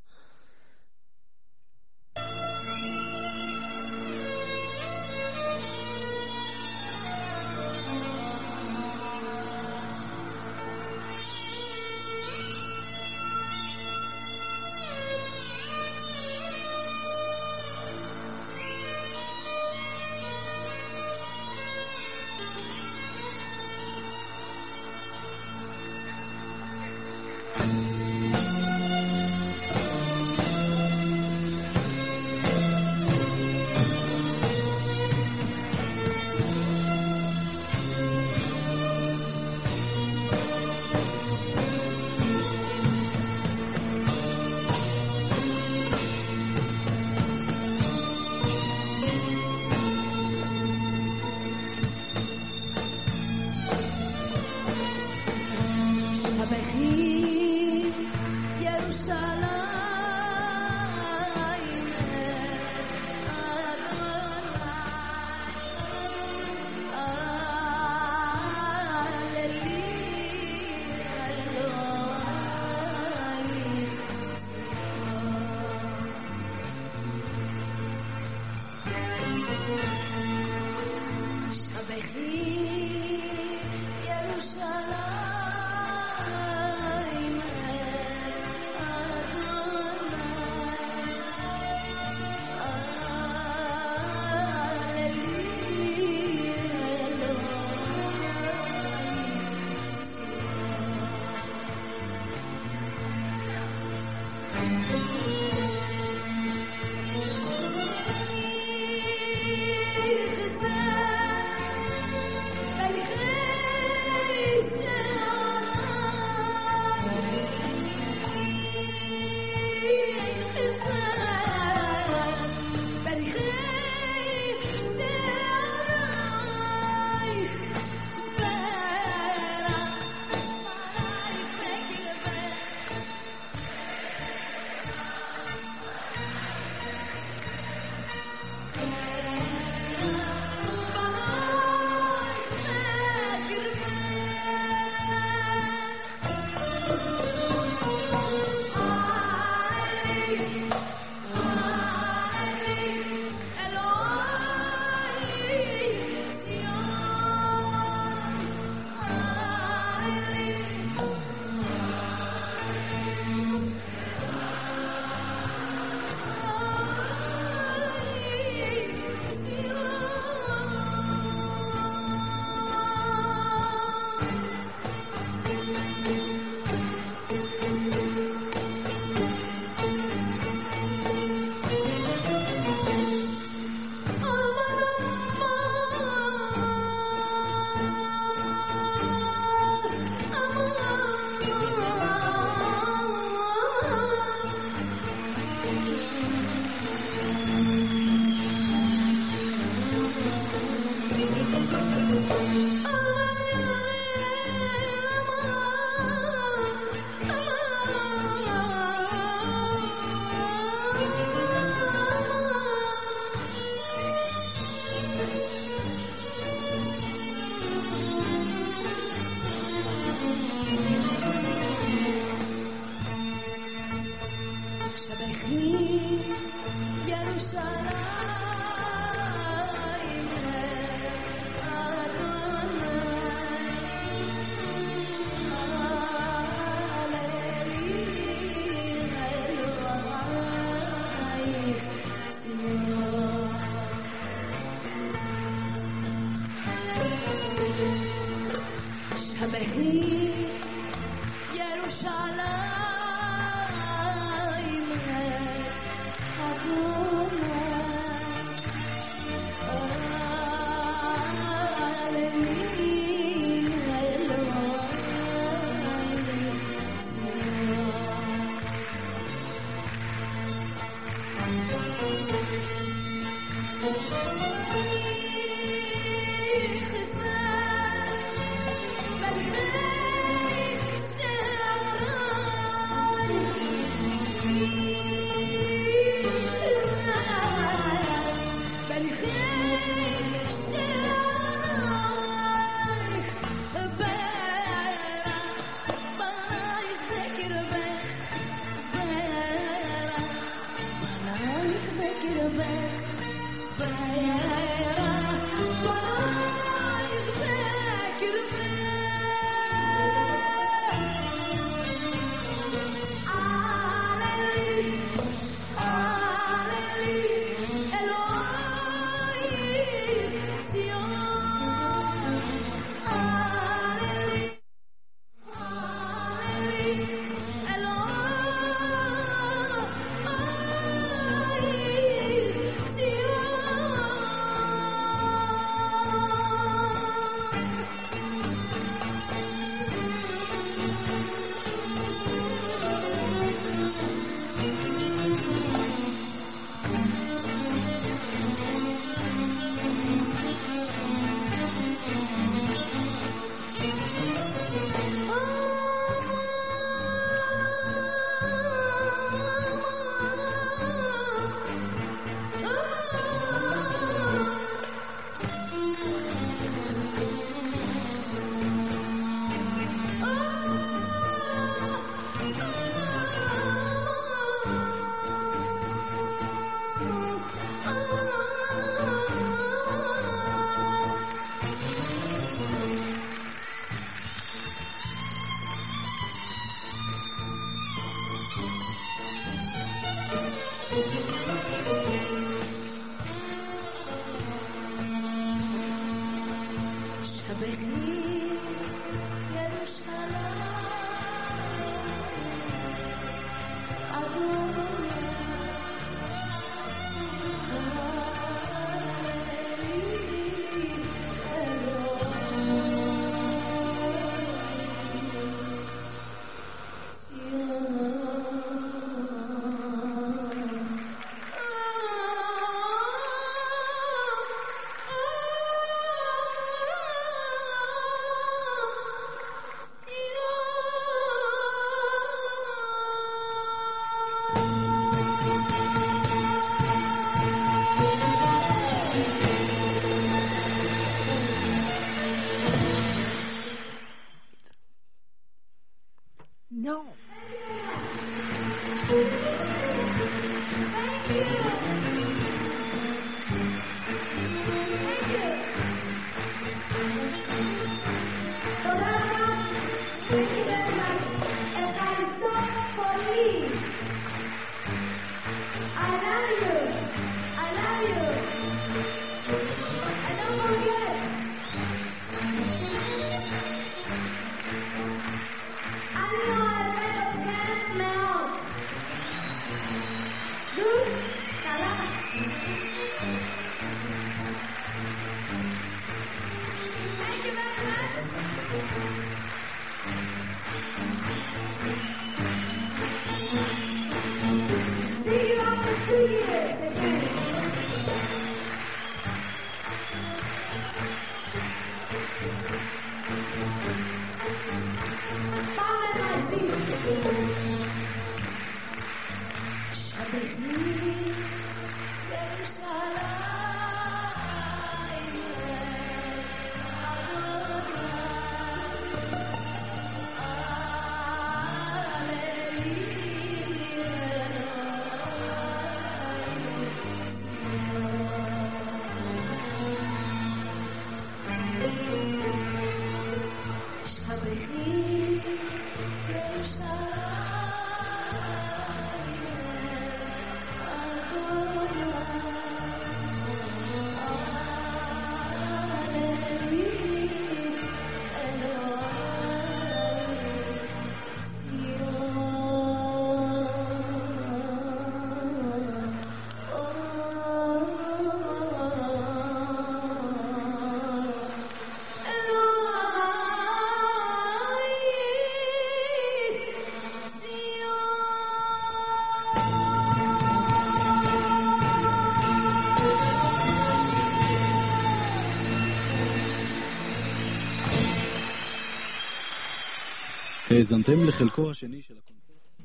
האזנתם לחלקו השני של הקונצרט.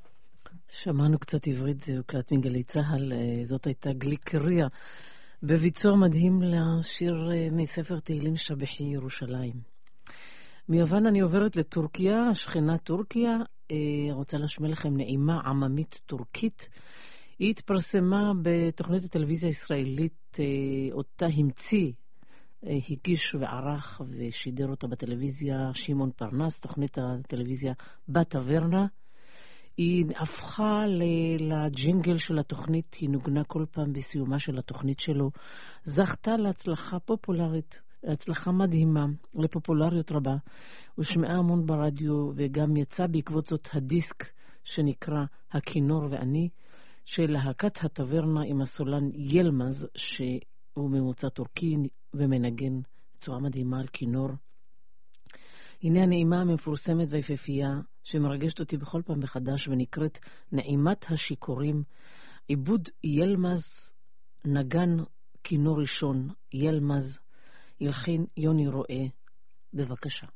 שמענו קצת עברית, זה הוקלט מגלי צהל, זאת הייתה גליקריה, בביצוע מדהים לשיר מספר תהילים שבחי ירושלים. מיוון אני עוברת לטורקיה, השכנה טורקיה, רוצה להשמיע לכם נעימה עממית טורקית. היא התפרסמה בתוכנית הטלוויזיה הישראלית, אותה המציא, הגיש וערך ושידר אותה בטלוויזיה שמעון פרנס, תוכנית הטלוויזיה בטברנה. היא הפכה לג'ינגל של התוכנית, היא נוגנה כל פעם בסיומה של התוכנית שלו, זכתה להצלחה פופולרית, הצלחה מדהימה, לפופולריות רבה, ושמעה המון ברדיו, וגם יצא בעקבות זאת הדיסק שנקרא הכינור ואני, של להקת הטברנה עם הסולן ילמז, שהוא ממוצא טורקי ומנגן בצורה מדהימה על כינור. הנה הנעימה המפורסמת והיפהפייה שמרגשת אותי בכל פעם מחדש ונקראת נעימת השיכורים. עיבוד ילמז, נגן כינור ראשון ילמז, ילחין יוני רואה. בבקשה.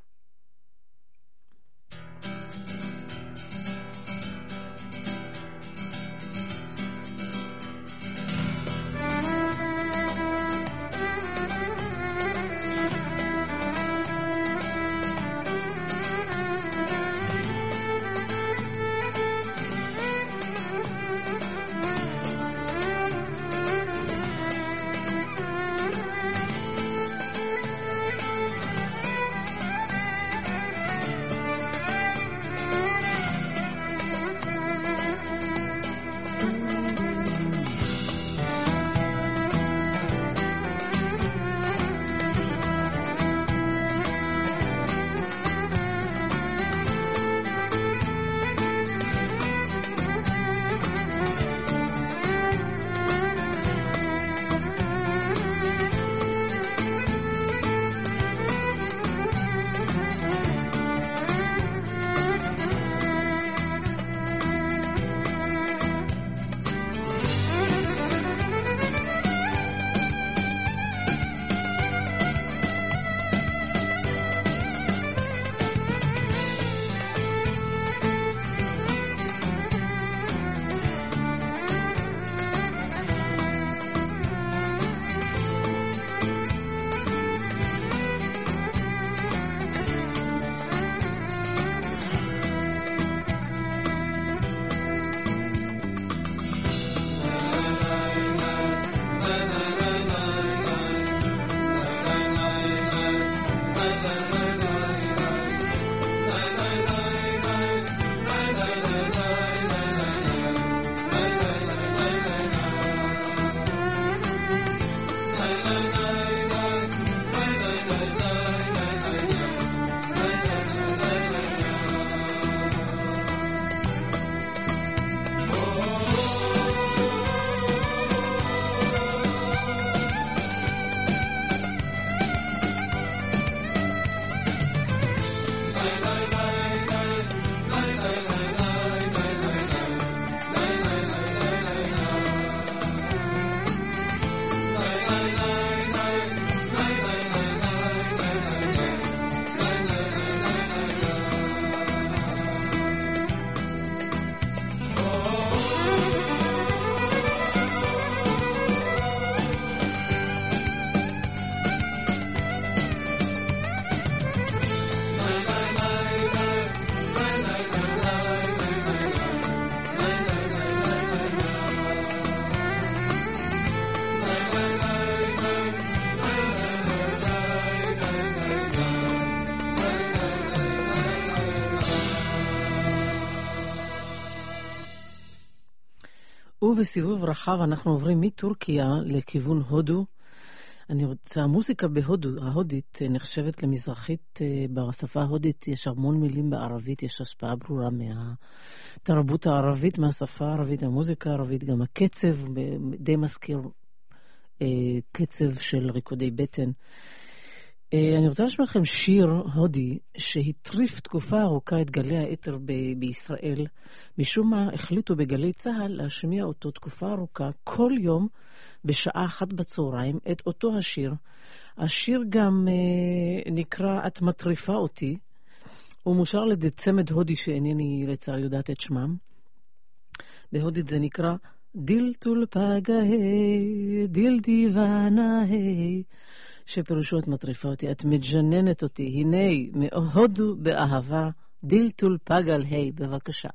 ובסיבוב רחב אנחנו עוברים מטורקיה לכיוון הודו. אני רוצה, המוזיקה בהודו, ההודית, נחשבת למזרחית. בשפה ההודית יש המון מילים בערבית, יש השפעה ברורה מהתרבות הערבית, מהשפה הערבית, המוזיקה הערבית, גם הקצב די מזכיר קצב של ריקודי בטן. אני רוצה לשמוע לכם שיר הודי שהטריף תקופה ארוכה את גלי האתר בישראל. משום מה החליטו בגלי צהל להשמיע אותו תקופה ארוכה כל יום בשעה 1 בצהריים את אותו השיר. השיר גם נקרא את מטריפה אותי. הוא מושר לדצמד הודי שאינני לצער יודעת את שמם. בהודית זה נקרא דיל טולפגה היי, דיל דיוונה היי, שפירושו את מטריפה אותי, את מג'ננת אותי, הנה מהודו באהבה, דיל טולפגל היי, בבקשה.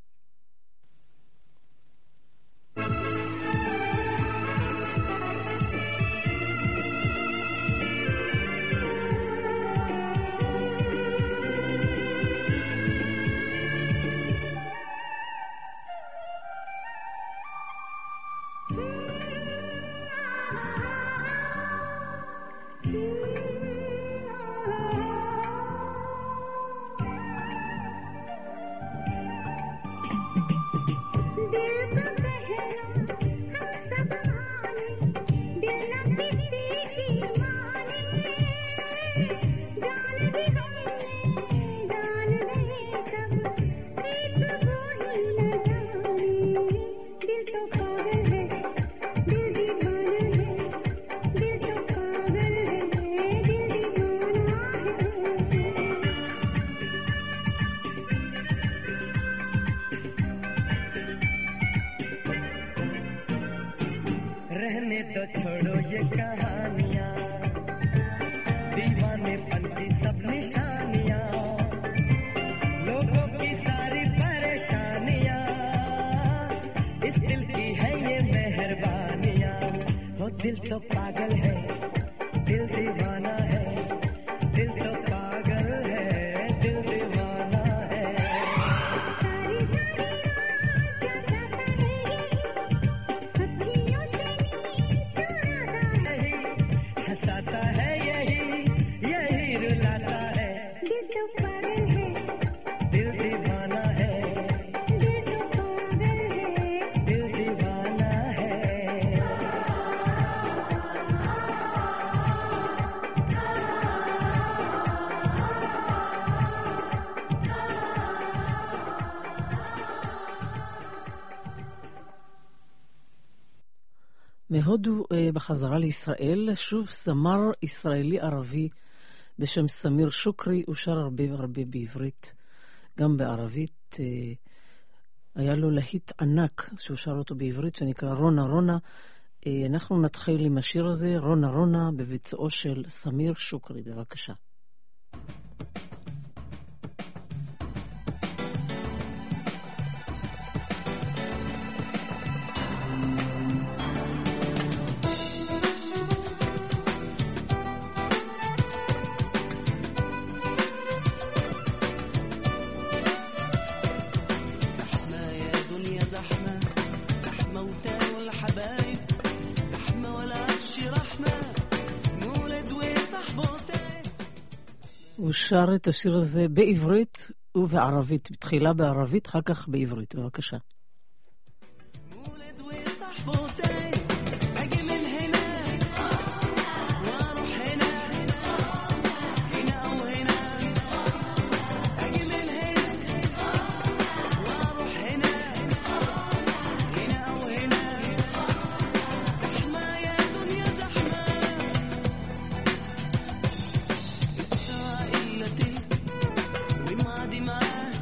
מהודו בחזרה לישראל, שוב זמר ישראלי ערבי בשם סמיר שוקרי, הוא שר הרבה בעברית, גם בערבית. היה לו להיט ענק שהוא שר אותו בעברית שנקרא רונה רונה. אנחנו נתחיל עם השיר הזה, רונה רונה, בביצועו של סמיר שוקרי, בבקשה. הוא שר את השיר הזה בעברית ובערבית, בתחילה בערבית, אחר כך בעברית, בבקשה.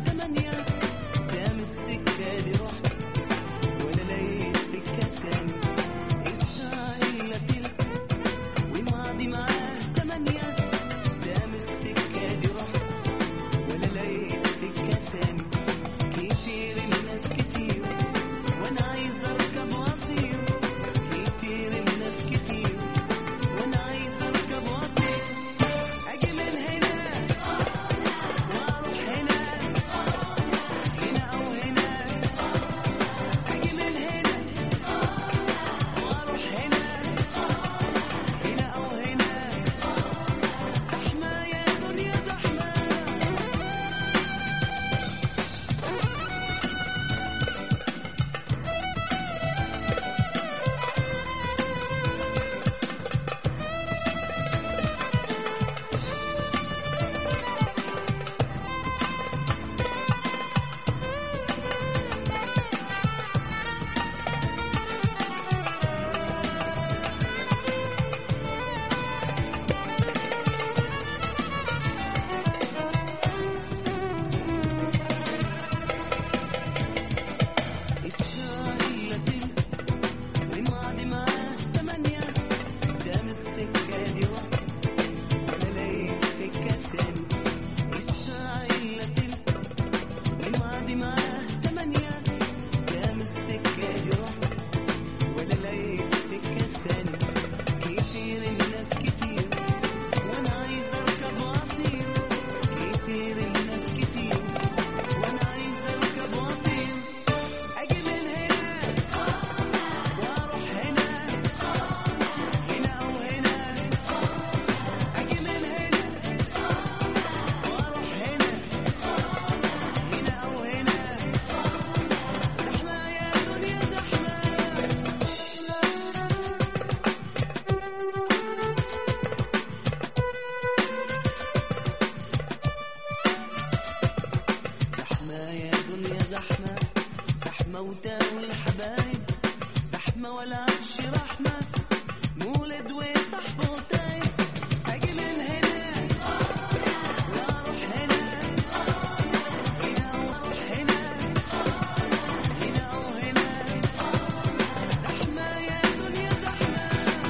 السكة دي رحت ولا لقيت سكة تاني موتى والحبايب زحمة ولا عادش رحمة مولد وصحبه طيب أجي من هنا وأروح هنا هنا وأروح هنا هنا وهنا زحمة يا دنيا زحمة.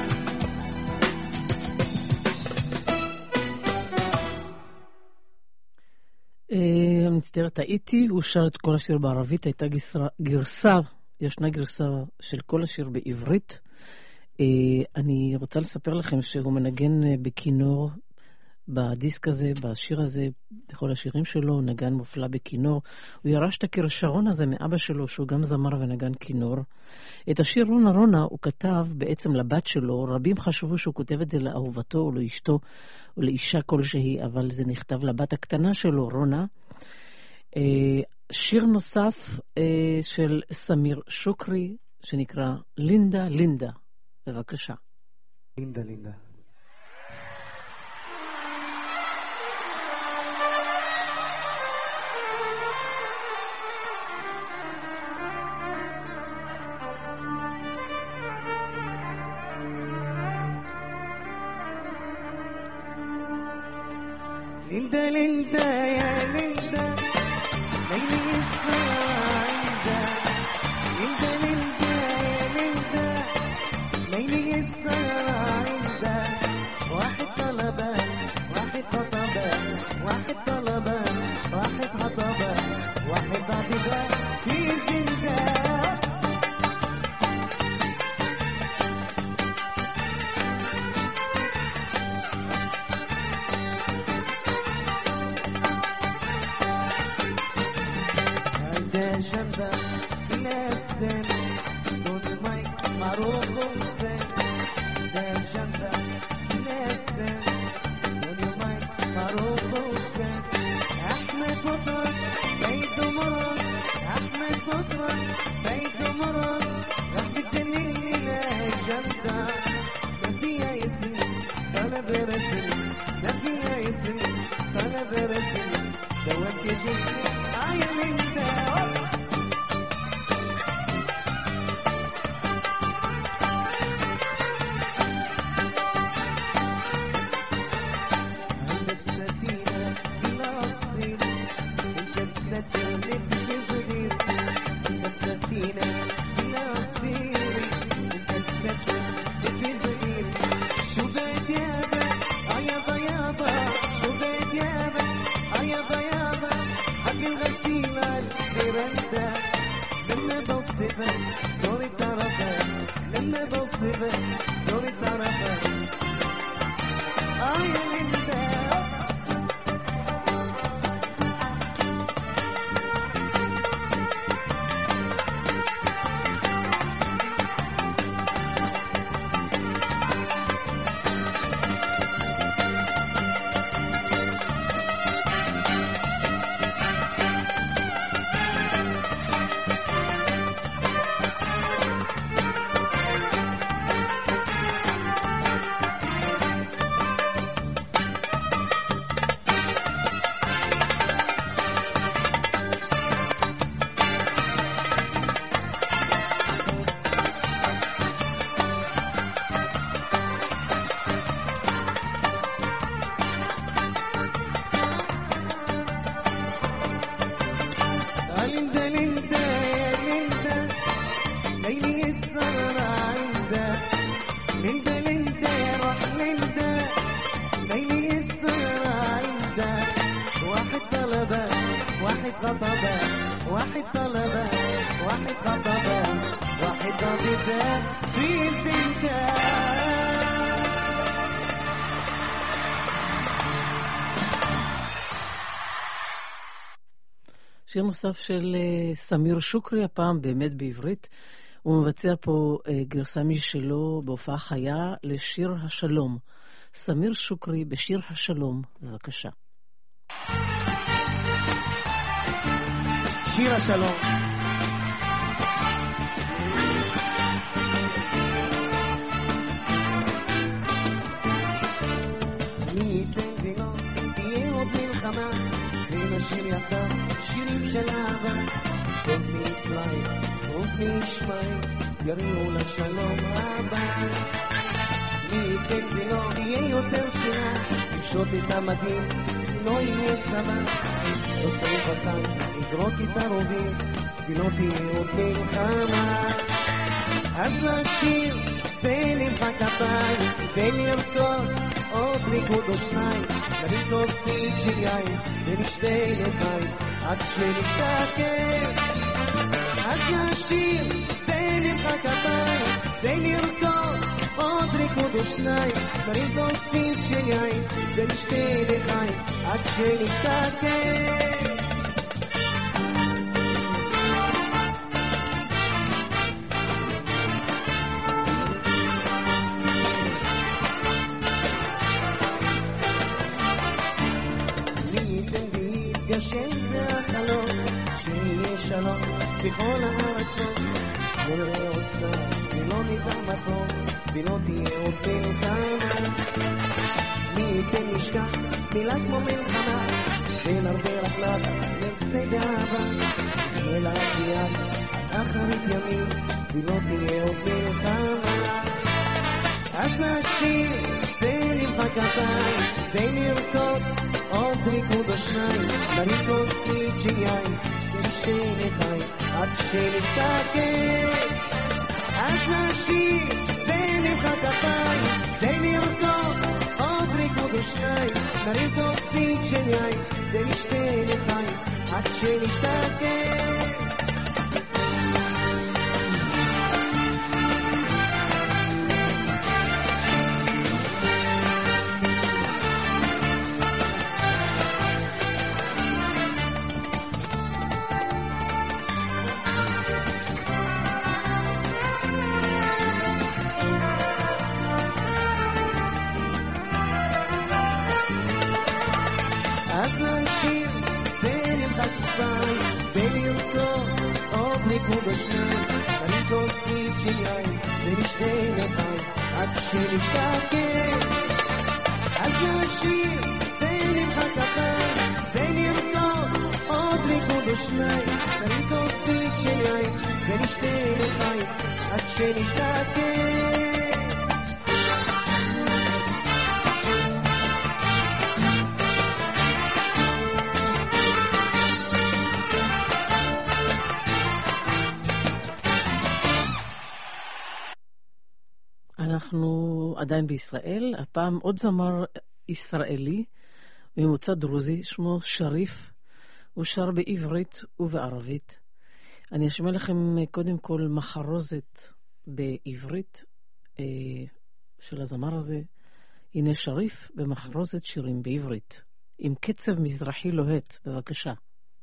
מצטערת, טעיתי, הוא שר את כל השיר בערבית, הייתה גרסה, ישנה גרסה של כל השיר בעברית. אני רוצה לספר לכם שהוא מנגן בכינור בדיסק הזה, בשיר הזה, בכל השירים שלו, נגן מופלא בכינור. הוא ירש את הכישרון הזה מאבא שלו, שהוא גם זמר ונגן כינור. את השיר רונה רונה הוא כתב בעצם לבת שלו. רבים חשבו שהוא כותב את זה לאהובתו או לאשתו או לאישה כלשהי, אבל זה נכתב לבת הקטנה שלו, רונה. שיר נוסף של סמיר שוקרי, שנקרא לינדה לינדה. בבקשה. לינדה לינדה. ليندا ليندا يا ليندا ليلي السعيدة ليندا ليندا يا ليندا ليلي السعيدة واحد طلبة واحد خطبة واحد طلبة واحد خطبة واحد عبدة في زندة جنبه إلى السن دون ماي معروف وسن ده جنبه إلى السن دون ماي معروف وسن أحمد بطرس بيت مرس أحمد بطرس بيت مرس راح تجنني لا جنبه ما فيها يسن طلب رسل ما فيها يسن طلب رسل دوت جسمي عيني שיר נוסף של סמיר שוקרי, הפעם באמת בעברית. הוא מבצע פה גרסה משלו בהופעה חיה לשיר השלום. סמיר שוקרי בשיר השלום, בבקשה. שיר השלום. מי ייתן ולא תהיה עוד מלחמה ונשיר יחדיו שירים של אהבה טוב מישראל ונשמעים יריעו לשלום הבא. מי ייתן ולא יהיה יותר שנאה, לפשוט את המדים, לא יהיה צבא. לא צריך אותם, לזרוק את הרובים, ולא תהיה עוד מלחמה. אז לשיר ונמחא כפיים, ונרקוד עוד ריקוד או שניים, נביא כוסית של יין, ונשתה לחיים, עד שנשתכר. אז לשיר ונמחא כפיים, ונרקוד עוד ריקוד או שניים, נביא כוסית של יין, ונשתה לחיים, עד שנשתכר. שזה החלום, שיהיה שלום בכל הארצות. לא נראה עוד צד ולא נדע מקום, ולא תהיה עוד מלחמה. מי ייתן נשכח מילה כמו מלחמה, ונרבה רק נדה נרצה גאווה. נראה רק יד עד אחרית ימים, ולא תהיה עוד מלחמה. אז נשיר ונמחא כפיים, ונרקוד עוד ריקוד או שניים, נרים כוסית של יין, ונשתה לחיים, עד שנשתכר. אז נשיר ונמחא כפיים, ונרקוד עוד ריקוד או שניים, נרים כוסית של יין, ונשתה לחיים, עד שנשתכר. עד שנשתכר. אז נשיר ונמחא כפיים, ונרקוד עוד ריקוד או שניים, נרים כוסית של יין, ונשתה לחיים, עד שנשתכר. אנחנו עדיין בישראל, הפעם עוד זמר ישראלי ממוצא דרוזי, שמו שריף, הוא שר בעברית ובערבית. אני אשמע לכם קודם כל מחרוזת בעברית של הזמר הזה. הנה שריף במחרוזת שירים בעברית, עם קצב מזרחי לוהט, בבקשה.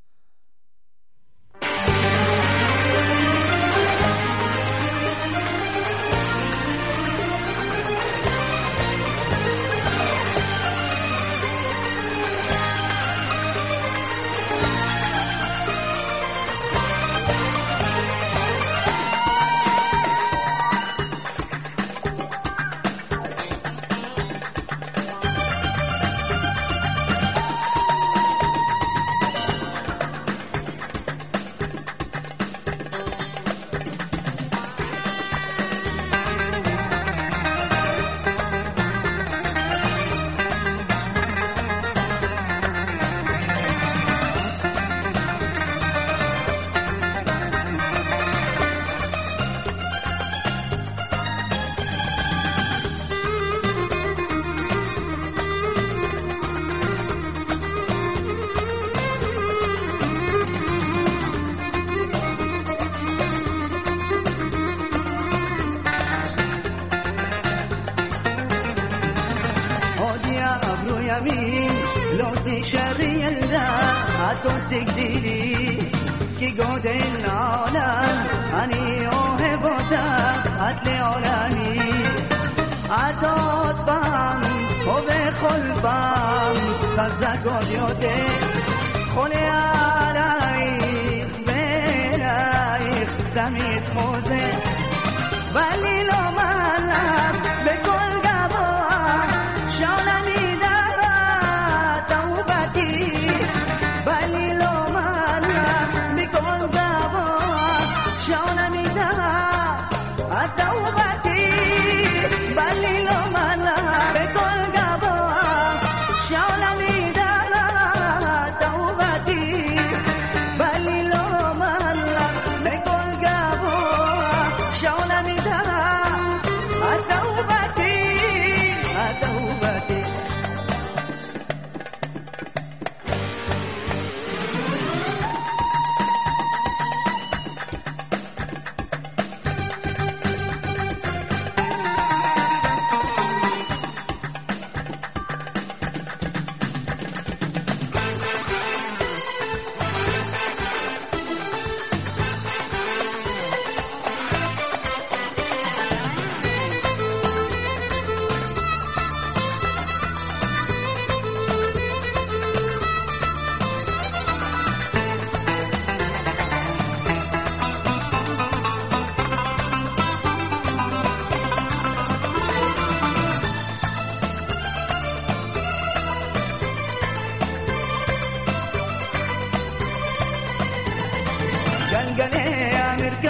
תגדילי כגודל העולם, אני אוהב אותך את לעולמי. את עוד פעם ובכל פעם חזק עוד יותר, חולה עלייך ואלייך תמיד חוזר. ואני לא מעלה בכל גבוה שעולמי דעת אהובתי. ואני לא מעלה בכל גבוה שעולמי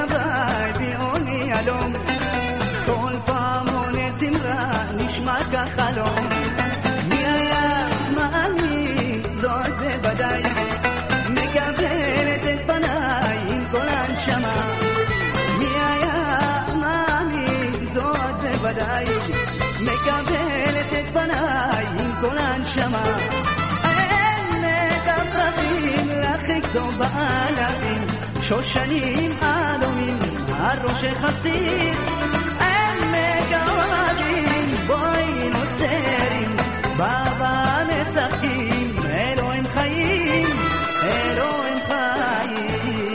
הוואי ביוני אלום כל פעם עונה סמרה נשמע כחלום מי היה מאמין זאת בוודאי מקבלת את פניי עם כל הנשמה מי היה מאמין זאת בוודאי מקבלת את פניי עם כל הנשמה טוב בענבים שושנים אדומים על ראש חסיר עמק האוהבים בואי נוצרים בבא משחקים אלוהים חיים אלוהים חיים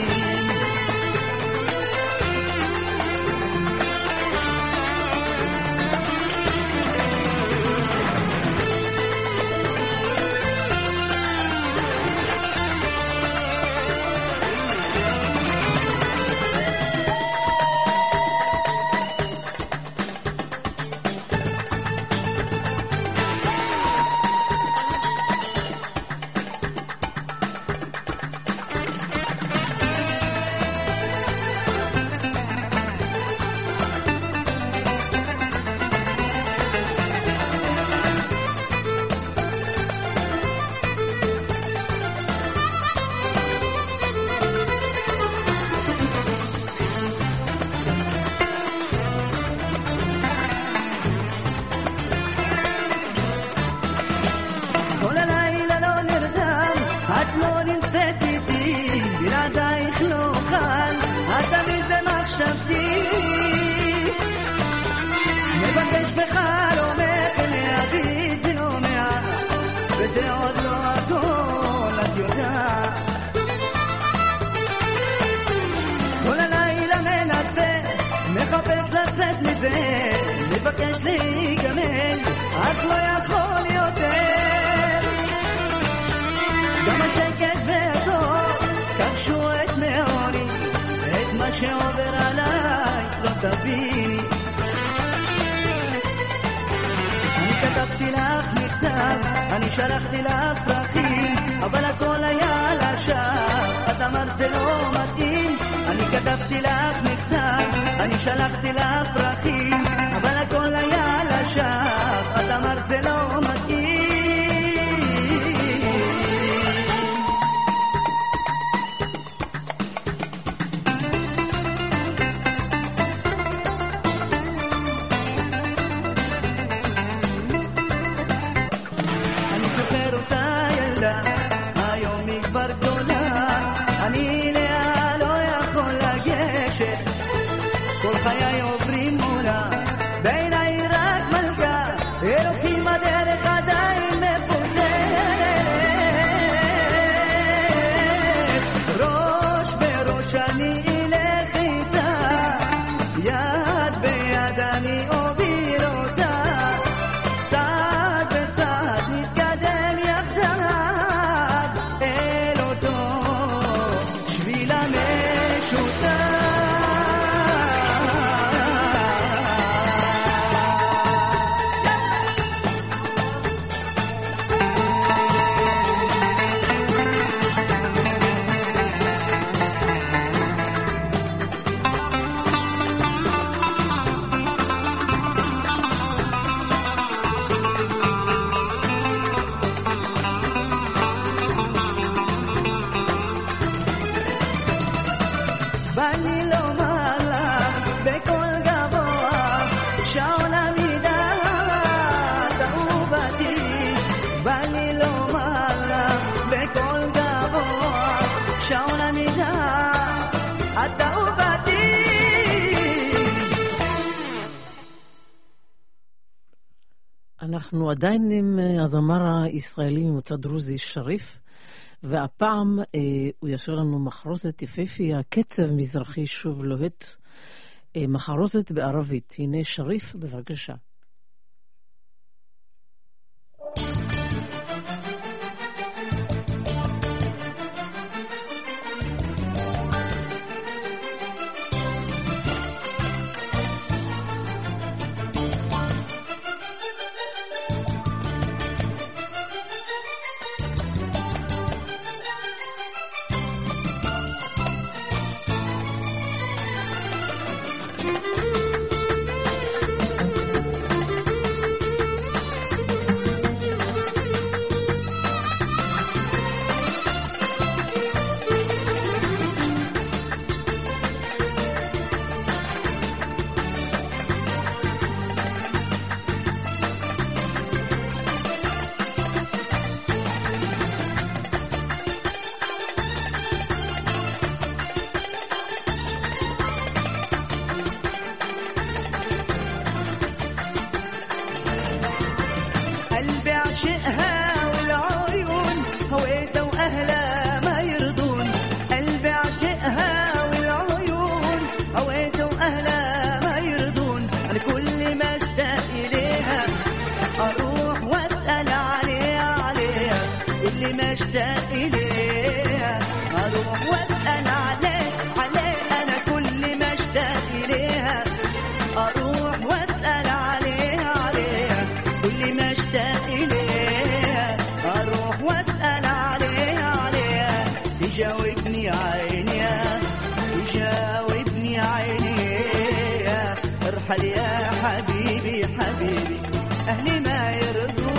מבקש להיגמל אך לא יכול יותר גם השקט והטוב כבשו את מעוני את מה שעובר עליי לא תביני אני כתבתי לך מכתב אני שלחתי לך פרחים אבל הכל היה לשווא את אמרת זה לא מתאים אני כתבתי לך מכתב אני שלחתי לך פרחים אבל הכל היה לשווא את אמרת זה לא מתאים אני זוכר אותה ילדה היום היא כבר גדולה אני לאה לא יכול לגשת כל חיי עוברים מולה בעיניי רק מלכה אלוקים הדרך עדיין מפותרת ראש בראש אני אלך איתה יד ביד אני אוביל אותה צעד בצעד נתקדם יחדיו אל אותו שביל המשותף ואני לא מעלה בכל גבוה שעונה מידת אהובתי ואני לא מעלה בכל גבוה שעונה מידת אהובתי אנחנו עדיין עם הזמר הישראלי ממוצא דרוזי שריף והפעם הוא ישאיר לנו מחרוזת יפהפייה, קצב מזרחי שוב לוהט, מחרוזת בערבית. הנה שריף, בבקשה. الحل يا حبيبي حبيبي أهلي ما يرضون.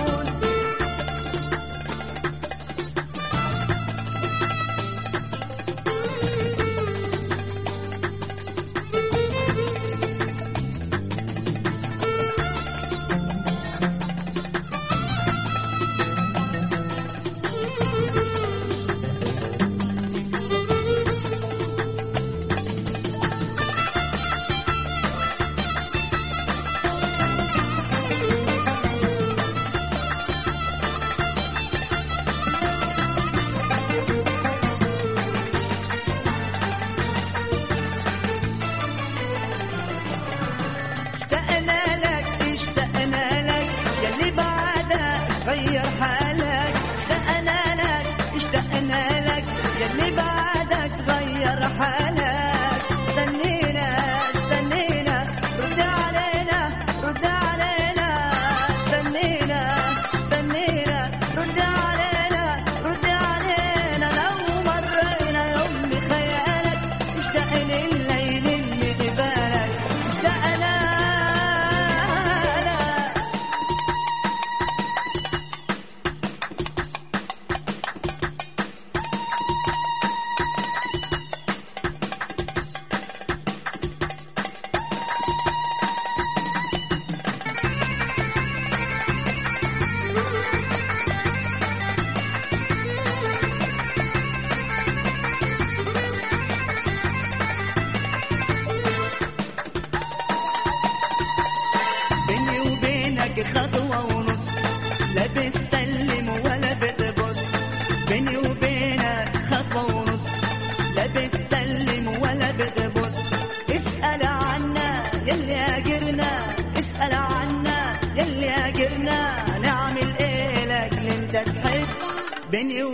خطوة ونص لا بتسلم ولا بتبص، بيني وبينك خطوة ونص لا بتسلم ولا بتبص. اسأل عنا يلي هاجرنا، اسأل عنا يلي هاجرنا، نعمل ايه لك انت تحب. بيني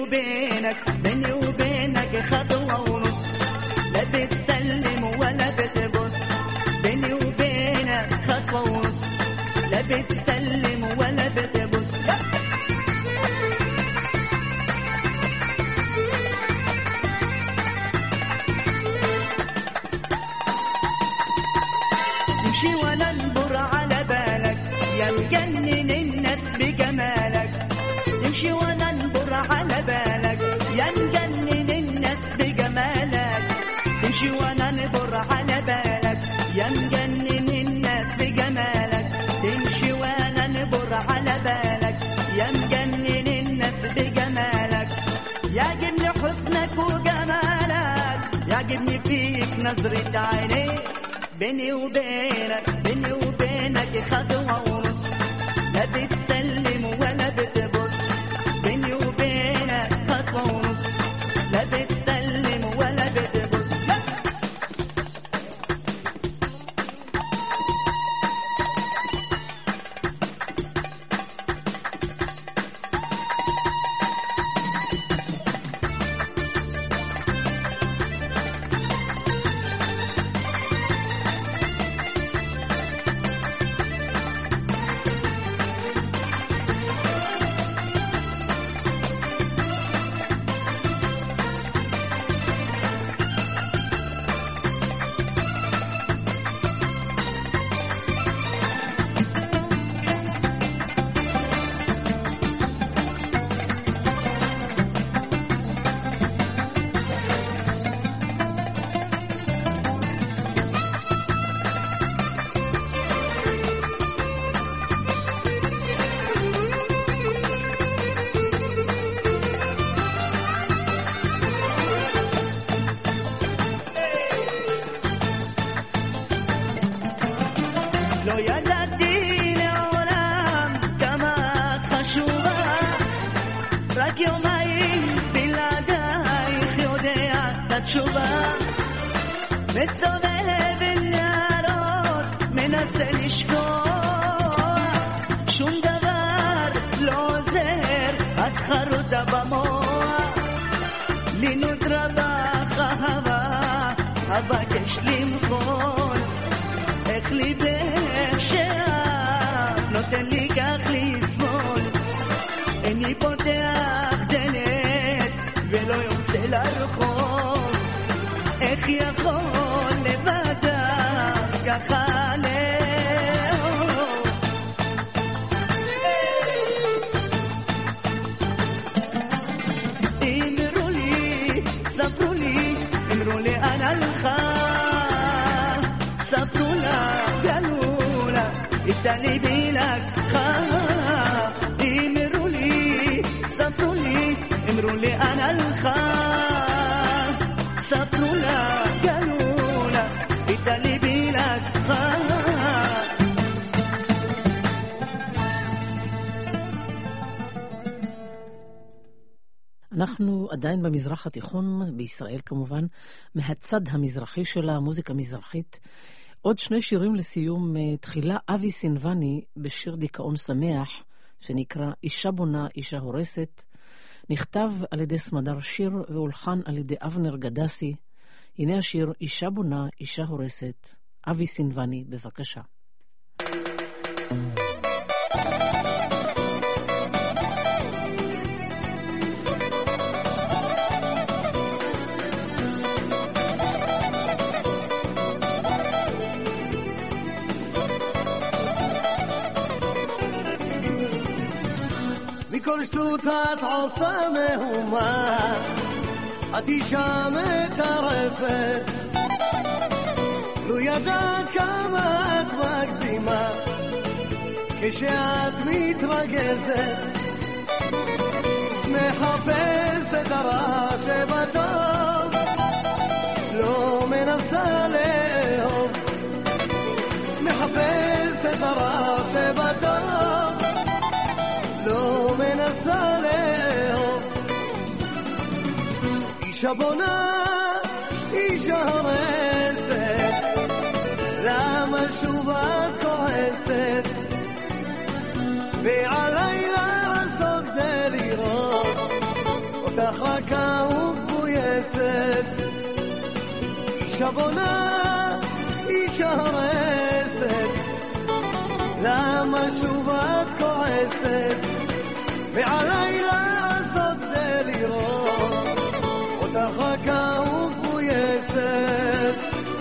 وبينك خطوة ونص لا بتسلم ولا بتبص، بيني وبينك خطوة ونص لا بتسلم ولا بتبص. يمشي وانا انظر على بالك يا مجنن الناس بجمالك، يمشي وانا انظر على بالك يا مجنن الناس بجمالك، يمشي وانا انظر على بالك يا مجنن الناس بجمالك، تمشي وانا نبر على بالك يا مجنن الناس بجمالك. يعجبني حسنك وجمالك، يعجبني فيك نظرة عينيك. بيني وبينك خطوة ونص لا بتسلم ولا بتبص، بيني وبينك خطوة ونص لا بتسلم ولا بتبص. لو يددي العالم كما خشوبة רק יומיים בלעדייך יודע את התשובה. מסתובב בין נערות מנסה לשכוח, שום דבר לא עוזר, את חרוטה במוח. לי נותרה בך אהבה, אבקש למחול איך ליבך שאת נותן לי כך לסבול. איני פותח דלת ולא יוצא לרחוב, איך יכול לבדה ככה ספרו לה, גלו לה, את הליבי לקחה. אמרו לי, ספרו לי, אמרו לי אנה הלכה. ספרו לה, גלו לה, את הליבי לקחה. אנחנו עדיין במזרח התיכון, בישראל כמובן, מהצד המזרחי של המוזיקה המזרחית. עוד שני שירים לסיום. תחילה אבי סינבני בשיר דיכאון שמח, שנקרא אישה בונה, אישה הורסת. נכתב על ידי סמדר שיר והולחן על ידי אבנר גדסי. הנה השיר אישה בונה, אישה הורסת. אבי סינבני, בבקשה. מכל שטות את עושה מהומה, את אישה מטרפת, לא ידעת כמה את מגזימה, כשאת מתרגזת, מחפשת הרע שבטוב, לא מנסה לאהוב, מחפשת הרע שבטוב, לא מנסה לאהוב. אישה בונה, אישה הורסת, למה שוב את כועסת? ועליי לעשות כדי לראות אותך רכה וכבויסת. אישה בונה, אישה הורסת, למה שוב את כועסת? ועליי לעשות כדי לראות אותך רכה וכבויסת.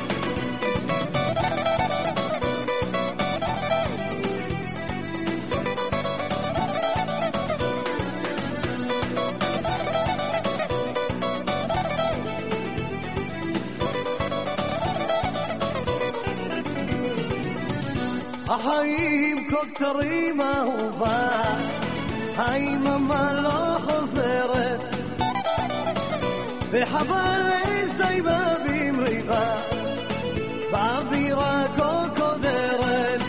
החיים כה קצרים אהובה, היממה לא חוזרת, וחבל לסיימה במריבה, באווירה כה קודרת.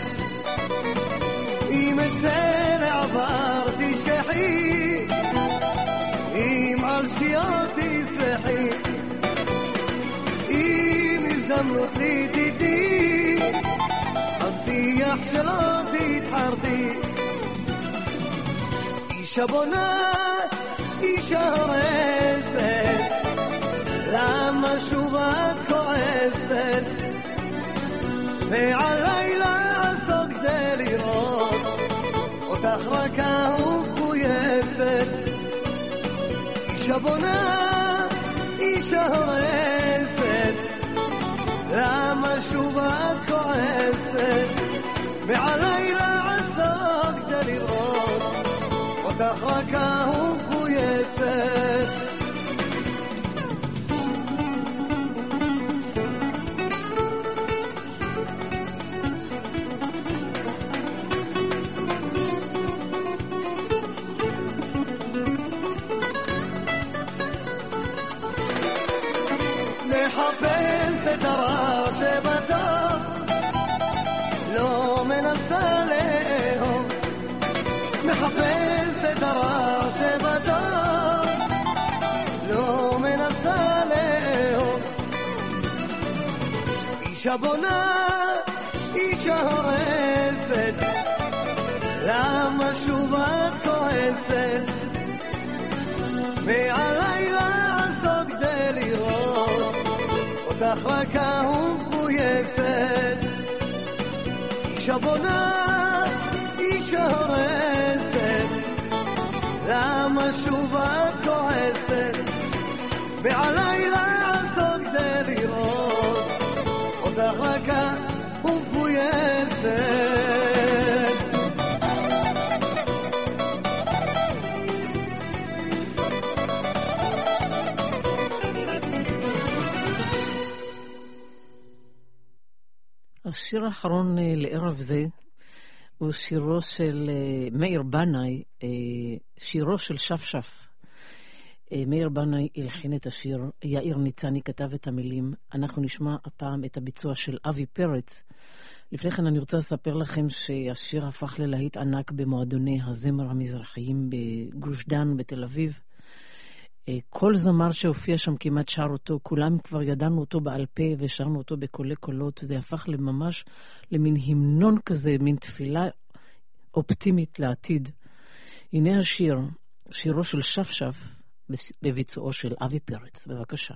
אם אצא לעבר תשכחי, אם על שקיעות תסלחי, אם הזדמנות לי תיתי, הבטיח שלא תתחרתי. אישה בונה, אישה הורסת, למה שוב את כועסת? ועליי לעשות כדי לראות אותך רכה וכבויסת. אישה בונה, אישה הורסת, למה שוב את כועסת? ועליי לעשות כדי לראות אותך רכה וכבויסת. מחפש את הרע שבטוב, לא מנסה לאהוב, מחפש את הרע שבטוב, לא מנסה לאהוב. אישה בונה, אישה הורסת, למה שוב את כועסת? ועליי לעשות כדי לראות אותך רכה וכבויסת. אישה בונה, אישה הורסת, למה שוב את כועסת? ועליי לעשות כדי לראות אותך רכה וכבויסת. השיר האחרון לערב זה הוא שירו של מאיר בנאי, שירו של שפשף. מאיר בנאי הלחין את השיר, יאיר ניצני כתב את המילים. אנחנו נשמע הפעם את הביצוע של אבי פרץ. לפני כן אני רוצה לספר לכם שהשיר הפך ללהיט ענק במועדוני הזמר המזרחיים בגוש דן בתל אביב. כל זמר שהופיע שם כמעט שר אותו, כולם כבר ידענו אותו בעל פה ושרנו אותו בקולי קולות. זה הפך לממש למין המנון כזה, מין תפילה אופטימית לעתיד. הנה השיר, שירו של שפשף בביצועו של אבי פרץ. בבקשה.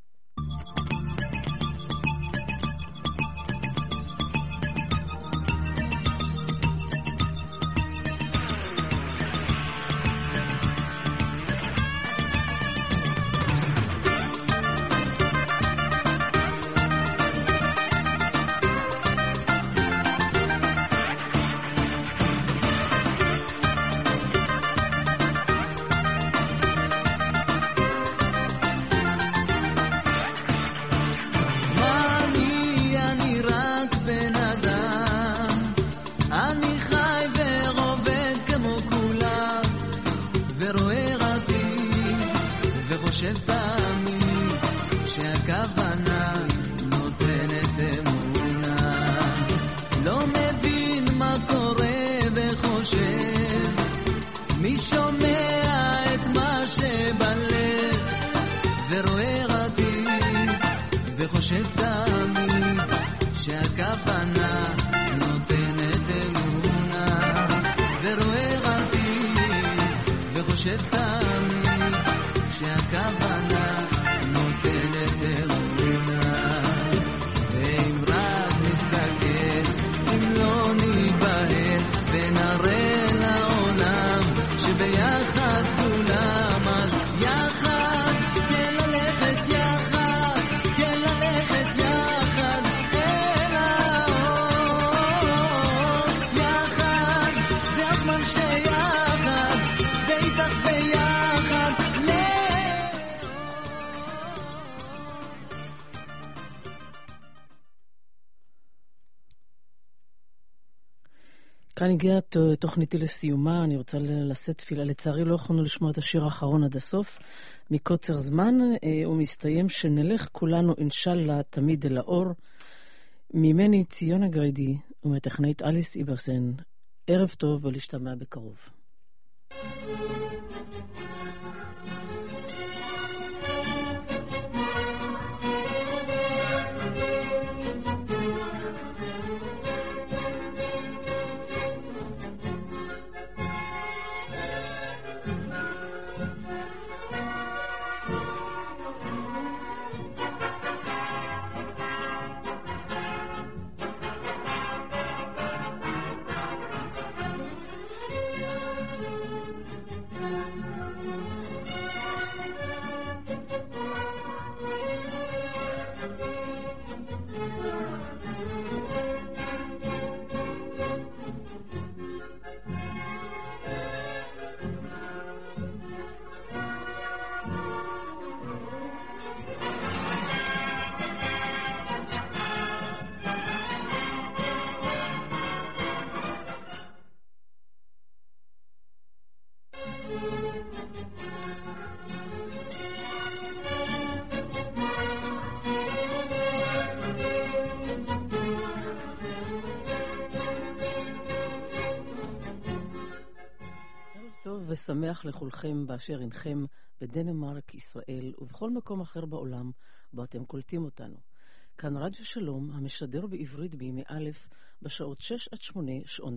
חושב תמיד שהכוונה נותנת אמונה ורואה עתיד וחושב תמיד שהכוונה נותנת אמונה ואם רק נסתכל אם לא ניבהל ונראה לעולם שביחד כולם אז יחד כן ללכת יחד כן ללכת יחד אל האור יחד זה הזמן שיחד ואיתך ביחד כאן הגיעה תוכניתי לסיומה. אני רוצה לשאת תפילה. לצערי לא יכולנו לשמוע את השיר האחרון עד הסוף מקוצר זמן. הוא מסתיים שנלך כולנו אינשאללה תמיד אל האור. ממני ציונה גריידי ומטכנית אליס איברסן. ערב טוב ולהשתמע בקרוב. ושמח לכולכם באשר אינכם בדנמרק, ישראל ובכל מקום אחר בעולם בו אתם קולטים אותנו. כאן רדיו שלום המשדר בעברית בימי א' בשעות 6 עד 8 שעון